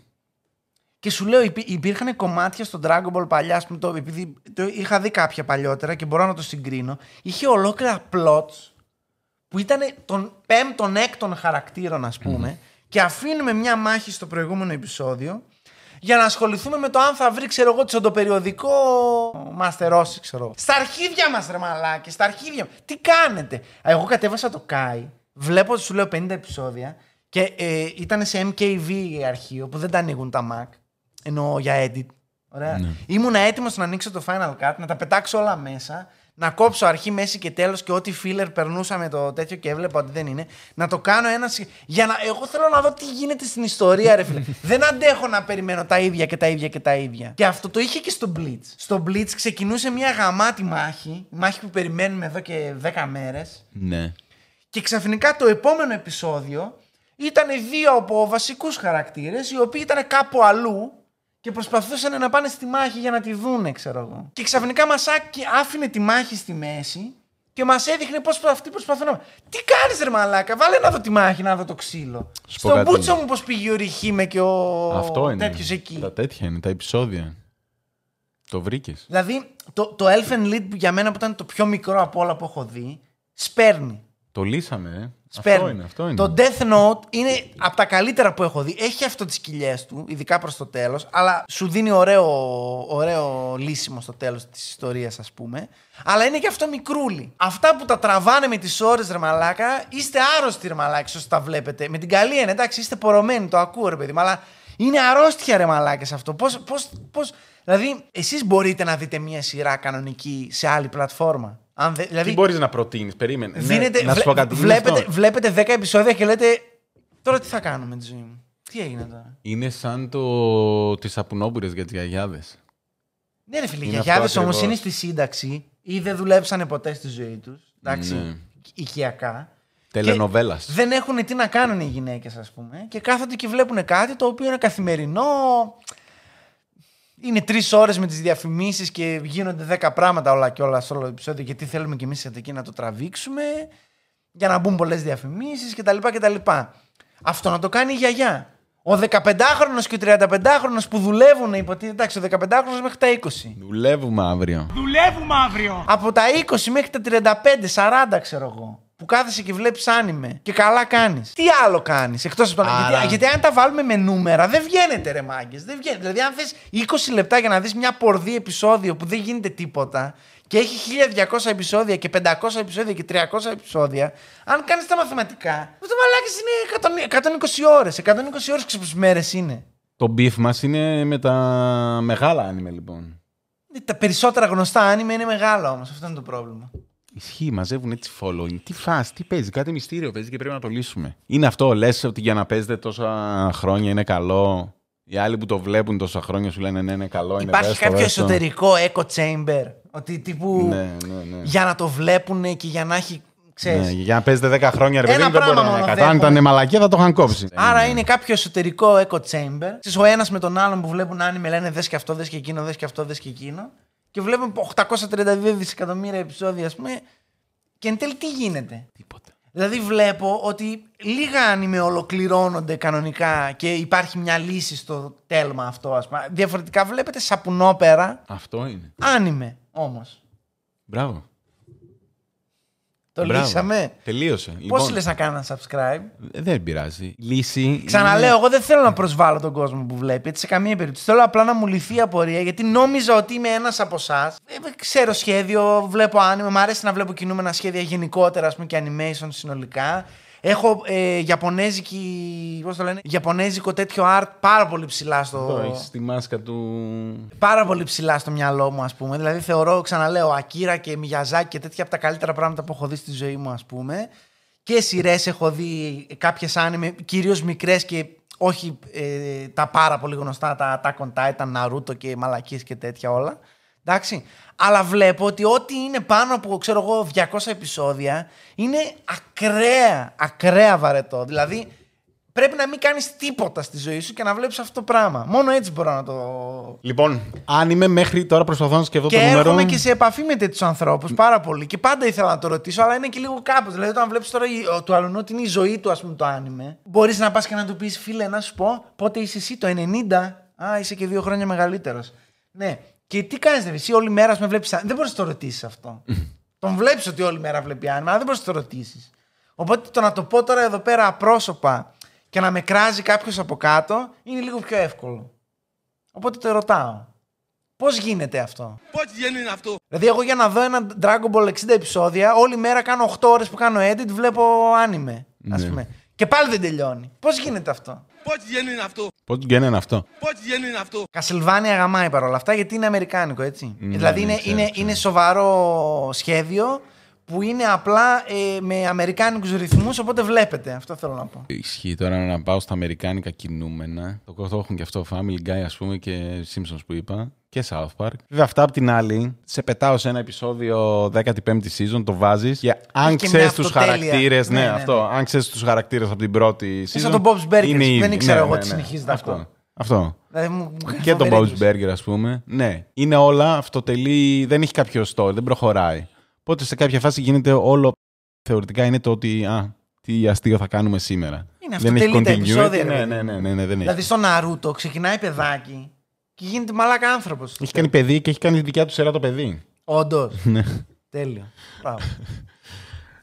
Και σου λέω, υπή- υπήρχαν κομμάτια στο Dragon Ball παλιά, ας πούμε, το, επειδή το είχα δει κάποια παλιότερα και μπορώ να το συγκρίνω. Είχε ολόκληρα plots που ήταν των πέμπτων, έκτων χαρακτήρων, ας πούμε, και αφήνουμε μια μάχη στο προηγούμενο επεισόδιο για να ασχοληθούμε με το αν θα βρει, ξέρω εγώ, τσοντοπεριοδικό μαστερώσει, ξέρω εγώ. Στα αρχίδια μας, ρε μαλάκες, στα αρχίδια. Τι κάνετε? Α, εγώ κατέβασα το Kai, βλέπω, σου λέω, πενήντα επεισόδια και ε, ήταν σε εμ κέι βι αρχείο που δεν τα ανοίγουν τα Mac, εννοώ για edit. Ωραία. Ναι. Ήμουν έτοιμος να ανοίξω το Final Cut, να τα πετάξω όλα μέσα, να κόψω αρχή, μέση και τέλος και ό,τι filler περνούσα με το τέτοιο και έβλεπα ότι δεν είναι. Να το κάνω ένα. συ- Για να... Εγώ θέλω να δω τι γίνεται στην ιστορία, ρε φίλε. Δεν αντέχω να περιμένω τα ίδια και τα ίδια και τα ίδια. Και αυτό το είχε και στο Bleach. Στο Bleach ξεκινούσε μια γαμάτη μάχη, μάχη που περιμένουμε εδώ και δέκα μέρες. Ναι. Και ξαφνικά το επόμενο επεισόδιο ήταν δύο από βασικούς χαρακτήρες οι οποίοι ήταν κάπου αλλού και προσπαθούσαν να πάνε στη μάχη για να τη δούνε, ξέρω εγώ. Και ξαφνικά μας άκη- άφηνε τη μάχη στη μέση και μας έδειχνε πώς αυτοί προσπαθούν να... Τι κάνεις, ρε μαλάκα, βάλε να δω τη μάχη, να δω το ξύλο. Σου πω Στον κάτι. μπούτσο μου πώς πήγε ο Ριχίμε και ο Αυτό είναι. τέτοιος εκεί. Τα τέτοια είναι, τα επεισόδια. Το βρήκες. Δηλαδή το, το Elfen Lied που για μένα που ήταν το πιο μικρό από όλα που έχω δει, σπέρνει. Το λύσαμε, ε. Σπέρνει. είναι, αυτό είναι. Το Death Note είναι από τα καλύτερα που έχω δει. Έχει αυτό τις κοιλιές του, ειδικά προς το τέλος, αλλά σου δίνει ωραίο, ωραίο λύσιμο στο τέλος της ιστορίας, ας πούμε. Αλλά είναι και αυτό μικρούλι. Αυτά που τα τραβάνε με τις ώρες, ρε μαλάκα, είστε άρρωστοι, ρε μαλάκα, όσο τα βλέπετε. Με την καλή έννοια, εντάξει, είστε πορωμένοι, το ακούω, ρε παιδί μου, αλλά είναι αρρώστια, ρε μαλάκες αυτό. Πώς, πώς, πώς... Δηλαδή, εσείς μπορείτε να δείτε μια σειρά κανονική σε άλλη πλατφόρμα. Αν δε, δηλαδή, τι μπορείς να προτείνεις, περίμενε. δίνετε, ναι, να σου πω κάτι. βλέπετε, βλέπετε δέκα επεισόδια και λέτε τώρα τι θα κάνω με τη ζωή μου. Τι έγινε τώρα. Είναι σαν το... τις σαπουνόμπουρες για τις γιαγιάδες. Ναι, ρε φίλε, οι Είναι γιαγιάδες αυτό όμως ακριβώς. είναι στη σύνταξη ή δεν δουλέψανε ποτέ στη ζωή τους. Εντάξει, Ναι. οικιακά. Τελενοβέλας. Δεν έχουν τι να κάνουν οι γυναίκες, ας πούμε, και κάθονται και βλέπουν κάτι το οποίο είναι καθημερινό. Είναι τρεις ώρες με τις διαφημίσεις και γίνονται δέκα πράγματα όλα και όλα σε όλο το επεισόδιο, γιατί θέλουμε κι εμείς εκεί να το τραβήξουμε για να μπουν πολλές διαφημίσεις κτλ. κτλ. Αυτό να το κάνει η γιαγιά. Ο δεκαπεντάχρονος και ο τριανταπεντάχρονος που δουλεύουν, υποτίθεται, εντάξει, ο δεκαπεντάχρονος μέχρι τα είκοσι. Δουλεύουμε αύριο. Δουλεύουμε αύριο. Από τα είκοσι μέχρι τα τριάντα πέντε σαράντα, ξέρω εγώ. Που κάθεσαι και βλέπεις άνιμε. Και καλά κάνεις. Τι άλλο κάνεις εκτός από το Άρα... γιατί, γιατί αν τα βάλουμε με νούμερα, δεν βγαίνεται, ρε μάγκες. Δεν βγαίνεται. Δηλαδή, αν θες είκοσι λεπτά για να δεις μια πορδί επεισόδιο που δεν γίνεται τίποτα και έχει χίλια διακόσια επεισόδια και πεντακόσια επεισόδια και τριακόσια επεισόδια, αν κάνεις τα μαθηματικά, αυτό μαλάκες είναι εκατόν είκοσι ώρες. εκατόν είκοσι ώρες, ξέρεις πόσες μέρες είναι. Το beef μας είναι με τα μεγάλα άνιμε, λοιπόν. Τα περισσότερα γνωστά άνιμε είναι μεγάλα όμως. Αυτό είναι το πρόβλημα. Ισχύει, μαζεύουν έτσι following. Τι φας, τι παίζει, κάτι μυστήριο παίζει και πρέπει να το λύσουμε. Είναι αυτό, λες ότι για να παίζετε τόσα χρόνια είναι καλό. Οι άλλοι που το βλέπουν τόσα χρόνια σου λένε ναι, είναι καλό. Είναι Υπάρχει δέστο, κάποιο δέστο. εσωτερικό echo chamber. Ότι τύπου. Ναι, ναι, ναι. Για να το βλέπουν και για να έχει. Ξέρεις. Ναι, για να παίζετε δέκα χρόνια, ρε παιδί Ένα μου, δεν πράγμα μπορεί να μόνο είναι κατά. Αν δέχομαι. ήταν μαλακία θα το είχαν κόψει. Άρα Ναι. είναι κάποιο εσωτερικό echo chamber. Ξέρεις, ο ένας με τον άλλον που βλέπουν άνιμε λένε δες και αυτό, δες και εκείνο, δες και αυτό, δες και εκείνο. Και βλέπουν οκτακόσια τριάντα δύο δισεκατομμύρια επεισόδια, ας πούμε. Και εν τέλει τι γίνεται. Τίποτα. Δηλαδή βλέπω ότι λίγα άνιμε ολοκληρώνονται κανονικά και υπάρχει μια λύση στο τέλμα αυτό, ας πούμε. Διαφορετικά βλέπετε σαπουνόπερα Αυτό είναι. άνιμε όμως. Μπράβο. Το Μπράβο. λύσαμε. Τελείωσε. Πώς Λοιπόν, λες να κάνω ένα subscribe. ε, δεν πειράζει. Λύση. Ξαναλέω, είναι- εγώ δεν θέλω να προσβάλλω τον κόσμο που βλέπει, έτσι σε καμία περίπτωση. Θέλω απλά να μου λυθεί η απορία, γιατί νόμιζα ότι είμαι ένας από εσάς. Ε, ξέρω σχέδιο, βλέπω άνιμε, μου αρέσει να βλέπω κινούμενα σχέδια γενικότερα, ας πούμε, και animation συνολικά. Έχω ε, γιαπωνέζικη, πώς το λένε, γιαπωνέζικο τέτοιο art πάρα πολύ ψηλά στο. Εδώ έχεις τη μάσκα του. Πάρα πολύ ψηλά στο μυαλό μου, ας πούμε. Δηλαδή, θεωρώ, ξαναλέω, Ακίρα και Μιγιαζάκη και τέτοια από τα καλύτερα πράγματα που έχω δει στη ζωή μου, ας πούμε. Και σειρές έχω δει κάποιες άνιμε, κυρίως μικρές και όχι ε, τα πάρα πολύ γνωστά, τα Attack on Titan, Naruto και μαλακίες και τέτοια όλα. Εντάξει. Αλλά βλέπω ότι ό,τι είναι πάνω από, ξέρω εγώ, διακόσια επεισόδια είναι ακραία, ακραία βαρετό. Δηλαδή, πρέπει να μην κάνεις τίποτα στη ζωή σου και να βλέπεις αυτό το πράγμα. Μόνο έτσι μπορώ να το. Λοιπόν, αν είμαι μέχρι τώρα προσπαθώ να σκεφτώ Και το νούμερο. έρχομαι και σε επαφή με τέτοιους ανθρώπους πάρα πολύ. Και πάντα ήθελα να το ρωτήσω, αλλά είναι και λίγο κάπως. Δηλαδή, όταν βλέπεις τώρα η- ο- του αλουνού ότι είναι η ζωή του, ας πούμε, το άνιμε, μπορείς να πας και να του πεις, φίλε, να σου πω πότε είσαι εσύ, το ενενήντα. Α, είσαι και δύο χρόνια μεγαλύτερος. Ναι. Και τι κάνεις, ρε, εσύ όλη μέρα ας με βλέπεις. Δεν μπορείς να το ρωτήσεις αυτό. Τον βλέπεις ότι όλη μέρα βλέπει άνιμε, αλλά δεν μπορείς να το ρωτήσεις. Οπότε το να το πω τώρα εδώ πέρα απρόσωπα και να με κράζει κάποιος από κάτω είναι λίγο πιο εύκολο. Οπότε το ρωτάω. Πώς γίνεται αυτό. Πώς γίνεται αυτό. Δηλαδή, εγώ για να δω ένα Dragon Ball εξήντα επεισόδια, όλη μέρα κάνω οκτώ ώρες που κάνω edit, βλέπω άνιμε. Ας Ναι. πούμε. Και πάλι δεν τελειώνει. Πώς γίνεται αυτό. Πώς γίνεται αυτό. Πώς γίνεται αυτό. Πώς γίνεται αυτό. Κασιλβάνια γαμάει παρόλα αυτά γιατί είναι αμερικάνικο, έτσι. Ναι, δηλαδή ναι, είναι, ξέρω, είναι, ξέρω. είναι σοβαρό σχέδιο που είναι απλά ε, με αμερικάνικους ρυθμούς, οπότε βλέπετε. Αυτό θέλω να πω. Ισχύει τώρα να πάω στα αμερικάνικα κινούμενα. Το, το έχουν και αυτό Family Guy, ας πούμε, και Simpsons που είπα. Και South Park. Βέβαια, αυτά απ' την άλλη, σε πετάω σε ένα επεισόδιο δέκατη πέμπτη season, το βάζεις. Και αν Έχει και μια ξέρεις τους αυτοτέλεια. χαρακτήρες. Ναι, Ναι, ναι, αυτό. ναι. Αν ξέρεις τους χαρακτήρες από την πρώτη season. σαν τον Bob's Burgers, είναι που δεν ήδη- ήξερα ναι, εγώ ναι, τι ναι. συνεχίζεται αυτό. Αυτό. Δηλαδή, μου, μου κάνει Και τον φοβερή Bob's έκπληξη. Burger, ας πούμε. Ναι. Είναι όλα αυτοτελή, δεν έχει κάποιο story, δεν προχωράει. Οπότε σε κάποια φάση γίνεται όλο. Θεωρητικά είναι το ότι. Α, τι αστείο θα κάνουμε σήμερα. Είναι δεν έχει αυτοτελή τα continuity. επεισόδια, ρε Ναι, παιδί ναι, μου. ναι, ναι, ναι, δεν Δηλαδή έχει. στο Ναρούτο ξεκινάει παιδάκι και γίνεται μαλάκα άνθρωπος. Έχει κάνει παιδί και έχει κάνει δικιά του σειρά το παιδί. Όντως. Ναι. Τέλειο. Μπράβο.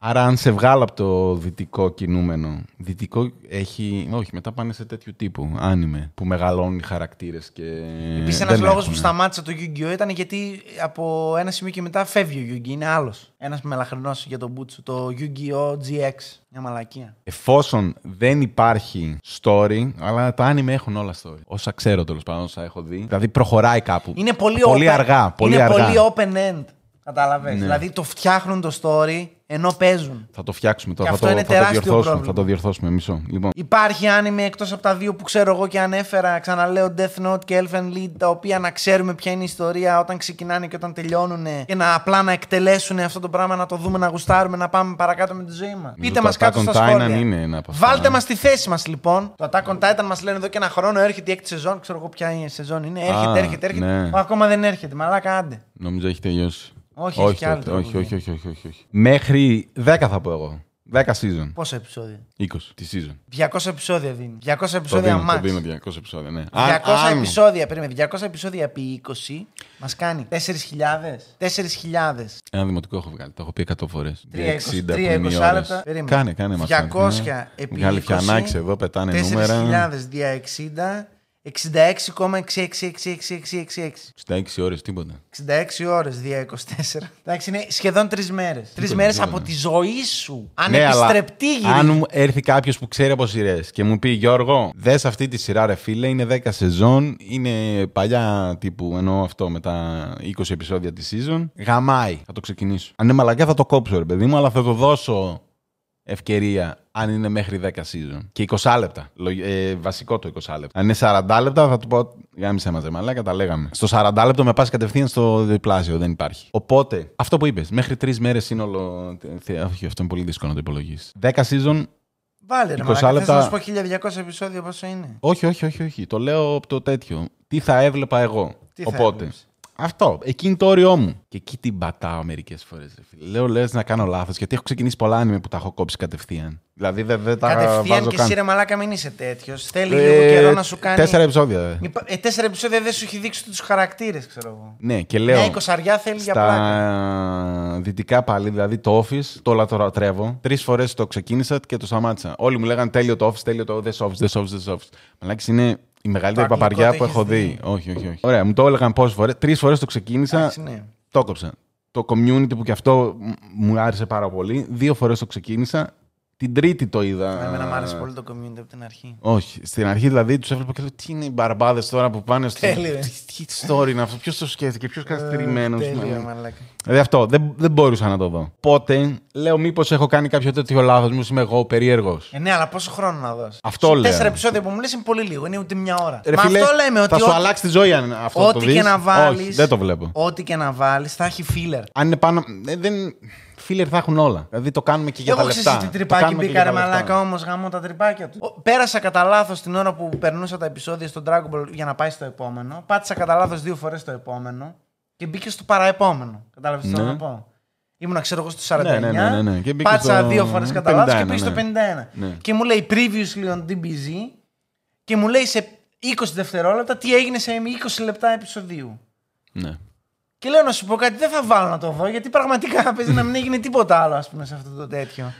Άρα, αν σε βγάλω από το δυτικό κινούμενο, δυτικό έχει. Όχι, μετά πάνε σε τέτοιου τύπου άνιμε που μεγαλώνουν οι χαρακτήρες και. Επίσης, ένας λόγος που σταμάτησε το Yu-Gi-Oh! Ήταν γιατί από ένα σημείο και μετά φεύγει ο Yu-Gi, είναι άλλος. Ένας μελαχρινός για τον Μπούτσο. Το Yu-Gi-Oh! τζι εξ. Μια μαλακία. Εφόσον δεν υπάρχει story, αλλά τα anime έχουν όλα story. Όσα ξέρω τέλος πάντων, όσα έχω δει. Δηλαδή προχωράει κάπου. Είναι πολύ, πολύ open, αργά. Πολύ είναι αργά. πολύ open end. Κατάλαβες. Ναι. Δηλαδή το φτιάχνουν το story ενώ παίζουν. Θα το φτιάξουμε τώρα. Και Θα, αυτό το, είναι θα, το διορθώσουμε, πρόβλημα. θα το διορθώσουμε. Μισό. Λοιπόν. Υπάρχει anime εκτός από τα δύο που ξέρω εγώ και ανέφερα. Ξαναλέω Death Note και Elfen Lied. Τα οποία να ξέρουμε ποια είναι η ιστορία όταν ξεκινάνε και όταν τελειώνουν. Και να απλά να εκτελέσουν αυτό το πράγμα, να το δούμε, να γουστάρουμε, να πάμε παρακάτω με τη ζωή μας. Πείτε μας κάτω στα σχόλια. Είναι ένα από αυτά. Βάλτε μας στη θέση μας λοιπόν. Το Attack on Titan μας λένε εδώ και ένα χρόνο. Έρχεται η έκτη σεζόν. Ξέρω εγώ ποια είναι η σεζόν είναι. Έρχεται, Α, έρχεται, έρχεται. Ναι. Ακόμα δεν έρχεται. Μαλάκα άντε. Νομίζω έχει τελειώσει. Όχι, όχι, έχει άλλο όχι, όχι, όχι, όχι, όχι, όχι. Μέχρι δέκα θα πω εγώ. δέκα season. Πόσα επεισόδια? είκοσι τη season. διακόσια επεισόδια δίνει. διακόσια Το επεισόδια δίνω, max. το δίνω διακόσια επεισόδια, ναι. διακόσια αν, επεισόδια, περίμενε, διακόσια επεισόδια επί είκοσι μας κάνει τέσσερις χιλιάδες. τέσσερις χιλιάδες. Ένα δημοτικό έχω βγάλει, το έχω πει εκατό φορές. τρία είκοσι λεπτά. Κάνε, κάνε μας. διακόσια επί Βγάλει είκοσι. πιανάκι εδώ, πετάνε νούμερα. τέσσερις χιλιάδες δια εξήντα. εξήντα έξι κόμμα εξήντα έξι έξι έξι έξι έξι έξι. εξήντα έξι ώρες, τίποτα. εξήντα έξι ώρες δια είκοσι τέσσερα. Εντάξει, είναι σχεδόν τρεις μέρες. Τρεις μέρες τίποτα. από τη ζωή σου. Ναι, Ανεπιστρεπτή γύρι. αν μου έρθει κάποιος που ξέρει από σειρές και μου πει Γιώργο, δες αυτή τη σειρά ρε φίλε, είναι δέκα σεζόν, είναι παλιά τύπου, εννοώ αυτό με τα είκοσι επεισόδια τη season, γαμάει, θα το ξεκινήσω. Αν είναι μαλακιά θα το κόψω ρε παιδί μου, αλλά θα το δώσω ευκαιρία αν είναι μέχρι δέκα season. Και είκοσι λεπτά. Ε, βασικό το είκοσι λεπτά. Αν είναι σαράντα λεπτά θα του πω. Γάμισε μαζί, μαλάκα, τα λέγαμε. Στο σαράντα λεπτό με πας κατευθείαν στο διπλάσιο, δεν υπάρχει. Οπότε, αυτό που είπες, μέχρι τρεις μέρες σύνολο. Όχι, αυτό είναι πολύ δύσκολο να το υπολογίσεις. δέκα season. Βάλε ρε είκοσι μαλάκα, λεπτά. θες να σου πω χίλια διακόσια επεισόδια πόσο είναι? Όχι, όχι, όχι, όχι. Το λέω από το τέτοιο. Τι θα έβλεπα εγώ. Τι θα Οπότε. έβλεπες? Αυτό. Εκείνη το όριό μου. Και εκεί την πατάω μερικές φορές. Λέω, λες να κάνω λάθος. Γιατί έχω ξεκινήσει πολλά anime που τα έχω κόψει κατευθείαν. Δηλαδή δεν δε τα Κατευθείαν βάζω και καν. εσύ ρε μαλάκα μην είσαι τέτοιος. Θέλει Ε, λίγο καιρό να σου κάνει. Τέσσερα επεισόδια. Ε, τέσσερα επεισόδια δεν σου έχει δείξει τους χαρακτήρες, ξέρω εγώ. Ναι, και λέω. Μια εικοσαριά θέλει για στα πλάκα. δυτικά πάλι, δηλαδή το Office, το λατρεύω. Τρεις φορές το ξεκίνησα και το σταμάτησα. Όλοι μου λέγανε τέλειο το Office, τέλειο το The Office, The Office, The Office. Μαλάκης είναι η μεγαλύτερη Το αγγλικό παπαριά το που έχεις έχω δει. δει? Όχι, όχι, όχι. Ωραία, μου το έλεγαν πόσες φορές. Τρεις φορές το ξεκίνησα. Εντάξει, ναι. Το έκοψα. Το community που και αυτό μου άρεσε πάρα πολύ. Δύο φορές το ξεκίνησα. Την τρίτη το είδα. Εμένα μου άρεσε πολύ το community από την αρχή. Όχι. Στην αρχή δηλαδή του έβλεπα και λέω τι είναι οι μπαρμπάδες τώρα που πάνε στο. Τέλειο. Τι story είναι αυτό, ποιος το σκέφτηκε, ποιος καθυστερημένος. Τέλειο, μαλάκα. Δηλαδή αυτό, δεν, δεν μπορούσα να το δω. Οπότε λέω μήπως έχω κάνει κάποιο τέτοιο λάθος, μήπως είμαι εγώ περίεργος. Ε, ναι, αλλά πόσο χρόνο να δώσει? Αυτό Σου λέω. Τέσσερα επεισόδια που μου λες είναι πολύ λίγο, είναι ούτε μια ώρα. Ρε Μα φίλε, αυτό λέμε ότι. θα σου ό,τι- αλλάξει τη ζωή αν αυτό το Ό,τι δεις. και να βάλεις. Όχι, δεν το βλέπω. Ό,τι και να βάλεις θα έχει filler. Αν είναι πάνω. ε, δεν... Φίλερ θα έχουν όλα. Δηλαδή το κάνουμε και για Εγώ τα ξέρεις λεφτά. τι Το τρυπάκι κάνουμε και μπήκα για ρε τα λεφτά. μαλάκα, όμως γαμώ τα τρυπάκια του. Ο- Πέρασα κατά λάθος την ώρα που περνούσα τα επεισόδια στο Dragon Ball για να πάει στο επόμενο. Πάτησα κατά λάθος δύο φορές το επόμενο και μπήκε στο παραεπόμενο. Κατάλαβες τι θέλω Ναι. να πω? Ήμουνα ξέρω εγώ στο σαράντα εννιά. Ναι, ναι, ναι, ναι. Και μπήκε Πάτησα στο δύο φορές κατά λάθος και πενήντα ένα, πήγε στο ναι. πενήντα ένα. Ναι. Και μου λέει previously on ντι μπι ζι και μου λέει σε είκοσι δευτερόλεπτα τι έγινε σε είκοσι λεπτά επεισοδίου. Ναι. Και λέω να σου πω κάτι, δεν θα βάλω να το δω, γιατί πραγματικά παίζει να μην έγινε τίποτα άλλο, ας πούμε, σε αυτό το τέτοιο.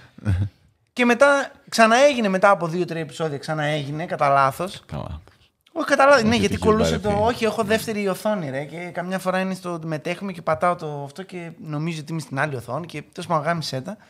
Και μετά ξαναέγινε, μετά από δύο-τρία επεισόδια, ξαναέγινε κατά λάθος. Καλά. Όχι, κατά λάθος. Ναι, Όχι, γιατί τι κολούσε έχει το. βαρεθεί. Όχι, έχω δεύτερη οθόνη, ρε. Και καμιά φορά είναι στο μετέχουμε και πατάω το αυτό και νομίζω ότι είμαι στην άλλη οθόνη και τέλος πάντων γάμισέ τα.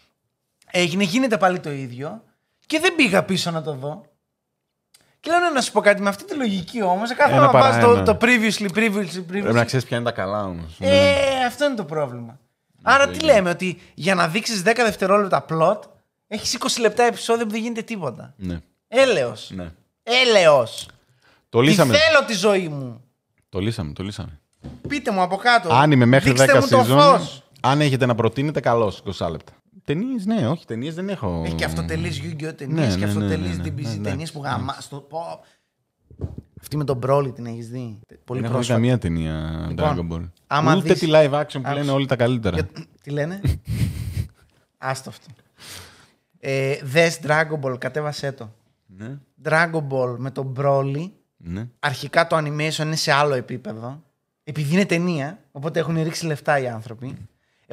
Έγινε, γίνεται πάλι το ίδιο και δεν πήγα πίσω να το δω. Και λέω να σου πω κάτι με αυτή τη λογική όμως. Κάθε Ένα φορά να παρά βάζω το, ένα. το previously, previously, Πρέπει να previously. ξέρεις ποια είναι τα καλά όμως. Ε, αυτό είναι το πρόβλημα. Άρα τι λέμε, ότι για να δείξεις δέκα δευτερόλεπτα plot, έχεις είκοσι λεπτά επεισόδιο που δεν γίνεται τίποτα. Ναι. Έλεος. Ναι. Έλεος. Το Τι λύσαμε. θέλω τη ζωή μου. Το λύσαμε, το λύσαμε. Πείτε μου από κάτω. Αν είμαι μέχρι Δείξτε δέκα μου το season, φως. αν έχετε να προτείνετε, καλώς, είκοσι λεπτά. Ταινίες, ναι, όχι, ταινίες δεν έχω. Έχει και αυτοτελείς Yu-Gi-Oh! Ταινίες Ναι, και ναι, ναι, αυτοτελείς ναι, ναι, ντι μπι ζι ναι, ταινίες που ναι. γαμά. Στο... πω. Αυτή με τον Broly την έχεις δει? Πολύ Δεν έχω δει πρόσφατα. καμία ταινία Λοιπόν, Dragon Ball. άμα Ούτε δεις- τη live action που Άκουσα. λένε όλοι τα καλύτερα. Για- Τι λένε? Άστο αυτό. Ε, δες Dragon Ball, κατέβασέ το. Ναι, Dragon Ball με τον Broly. ναι. Αρχικά το animation είναι σε άλλο επίπεδο. Επειδή είναι ταινία, οπότε έχουν ρίξει λεφτά οι άνθρωποι.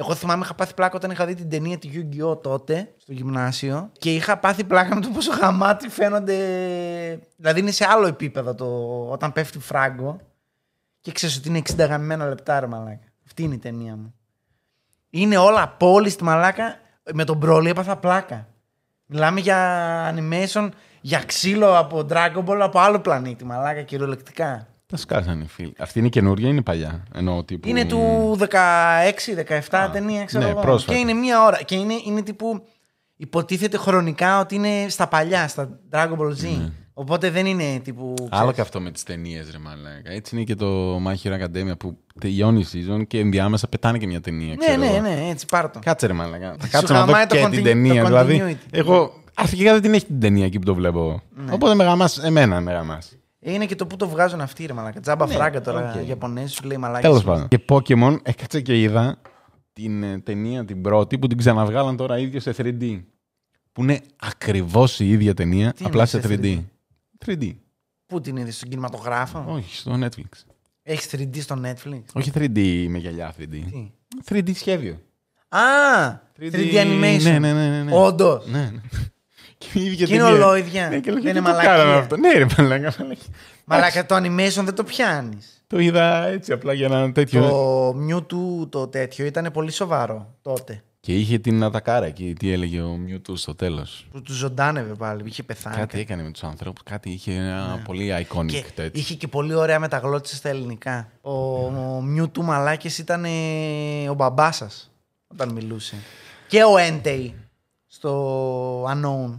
Εγώ θυμάμαι είχα πάθει πλάκα όταν είχα δει την ταινία τη Yu-Gi-Oh! Τότε στο γυμνάσιο και είχα πάθει πλάκα με το πόσο γαμάτι φαίνονται. Δηλαδή είναι σε άλλο επίπεδο το... όταν πέφτει φράγκο και ξέρεις ότι είναι εξήντα γαμμένα λεπτά, ρε μαλάκα. Αυτή είναι η ταινία μου. Είναι όλα πόλη μαλάκα. Με τον Broly έπαθα πλάκα. Μιλάμε για animation, για ξύλο από Dragon Ball από άλλο πλανήτη, μαλάκα, κυριολεκτικά. Τα σκάσανε, φίλοι. Αυτή είναι καινούργια ή είναι παλιά? Εννοώ, τύπου... Είναι του δεκαέξι δεκαεπτά ταινία, ξέρω ναι, εγώ. πρόσφατα. Και είναι μία ώρα. Και είναι, είναι τύπου. Υποτίθεται χρονικά ότι είναι στα παλιά, στα Dragon Ball Z. Ναι. Οπότε δεν είναι τύπου. Ξέρεις. Άλλο και αυτό με τις ταινίες, ρε μαλάκα. Έτσι είναι και το My Hero Academia που τελειώνει η season και ενδιάμεσα πετάνε και μια ταινία. Ναι, ναι, ναι, έτσι πάρ' το. Κάτσε, ρε μαλάκα. Θα Σου κάτσω να δω χαμάει και το την conti- ταινία. το Δηλαδή, continuity. εγώ αρχικά δεν την έχει την ταινία εκεί που το βλέπω. Ναι. Οπότε με γαμάς, εμένα με γαμάς. Είναι και το που το βγάζουν αυτοί, ρε μαλάκα. Τζάμπα Ναι, φράγκα τώρα. okay. Ιαπωνέζοι σου λέει μαλάκα. Τέλος πάντων. Και Pokemon έκατσα και είδα την ε, ταινία την πρώτη που την ξαναβγάλαν τώρα ίδιο σε θρι ντι. Που είναι ακριβώς η ίδια ταινία, Τι απλά σε είναι σε θρι ντι. θρι ντι. Πού την είδες, στον κινηματογράφο? Όχι, στο Netflix. Έχεις θρι ντι στο Netflix? Όχι θρι ντι με γυαλιά θρι ντι. Τι? θρι ντι σχέδιο. Α! θρι ντι animation. Ναι, ναι, ναι. ναι, ναι. Όντως. Ναι, ναι. Και η ίδια Και είναι ταινία. ολόιδια. Ναι, και Δεν λέγε, είναι «Τι το μαλακία». κάναμε αυτό. Ναι, ρε μαλάκα. μαλάκα. Μαλάκα, το animation δεν το πιάνεις. Το είδα έτσι απλά για ένα τέτοιο. Το Mewtwo το τέτοιο ήταν πολύ σοβαρό τότε. Και είχε την Ατακάρα εκεί. Τι έλεγε ο Mewtwo στο τέλος. Που του ζωντάνευε πάλι, είχε πεθάνει. Κάτι έκανε με τους ανθρώπους. Κάτι είχε ένα πολύ iconic Και τέτοιο. είχε και πολύ ωραία μεταγλώτηση στα ελληνικά. Ο, ο Mewtwo μαλάκες ήταν ε, ο μπαμπάς σας όταν μιλούσε. Και ο Entei στο Unknown.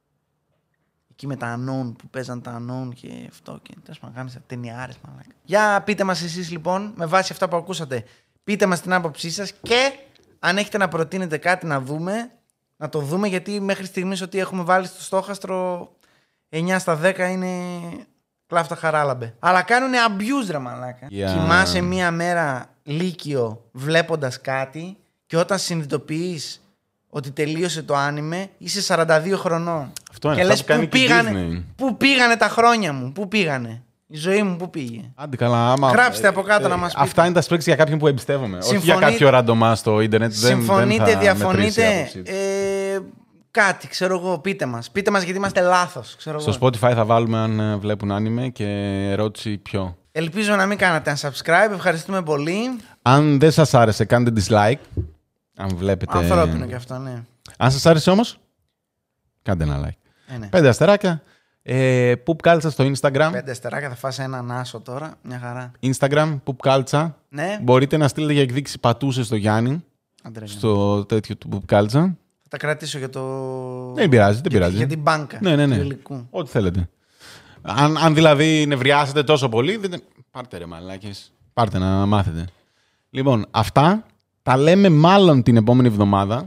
Εκεί με τα Unknown που παίζαν τα Unknown και αυτό και τέλος πάντων κάνεις ταινιάρες μαλάκα. Για πείτε μας εσείς λοιπόν, με βάση αυτά που ακούσατε, πείτε μας την άποψή σας και αν έχετε να προτείνετε κάτι να δούμε, να το δούμε, γιατί μέχρι στιγμής ότι έχουμε βάλει στο στόχαστρο εννιά στα δέκα είναι κλάφτα χαράλαμπε. Αλλά κάνουνε abuse, ρε μαλάκα. Yeah. Κοιμάσαι μία μέρα λύκειο βλέποντας κάτι και όταν συνειδητοποιείς ότι τελείωσε το άνιμε, είσαι σαράντα δύο χρονών. Αυτό είναι, και αυτά λες που κάνει πού και η πήγανε, Disney. πού πήγανε τα χρόνια μου, πού πήγανε. Η ζωή μου πού πήγε. Άντε καλά, άμα... Γράψτε από κάτω να μας πείτε. Αυτά είναι τα specs για κάποιον που εμπιστεύομαι. Όχι Συμφωνείτε- για κάποιο ραντομά στο ίντερνετ. Συμφωνείτε, δεν θα διαφωνείτε. μετρήσει η άποψή του. Ε, κάτι, ξέρω εγώ, πείτε μας. Πείτε μας γιατί είμαστε λάθος. Ξέρω Στο εγώ. Spotify θα βάλουμε αν ε, βλέπουν άνιμε και ερώτηση ποιο. Ελπίζω να μην κάνατε unsubscribe. Ευχαριστούμε πολύ. Αν δεν σας άρεσε, κάντε dislike. Αν βλέπετε... Ανθρώπινο και αυτό, ναι. Αν σας άρεσε όμως, κάντε ένα like. Ε, ναι. Πέντε αστεράκια. Ε, Poop Culture στο Instagram. Πέντε αστεράκια, θα φας έναν άσο τώρα. Μια χαρά. Instagram, Poop Culture. Ναι. Μπορείτε να στείλετε για εκδίκηση πατούσες στο Γιάννη. Αντρέ, ναι. Στο τέτοιο του Poop Culture. Θα τα κρατήσω για το. Δεν πειράζει, δεν για, πειράζει. Για την μπάνκα. Ναι, ναι, ναι. του υλικού. Ό,τι θέλετε. Αν, αν δηλαδή νευριάσετε τόσο πολύ, δεν... πάρτε ρε μαλάκες. Πάρτε να μάθετε. Λοιπόν, αυτά τα λέμε μάλλον την επόμενη εβδομάδα.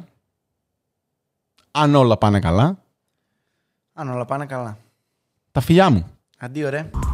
Αν όλα πάνε καλά. Αν όλα πάνε καλά. Τα φιλιά μου. Αντίο, ρε.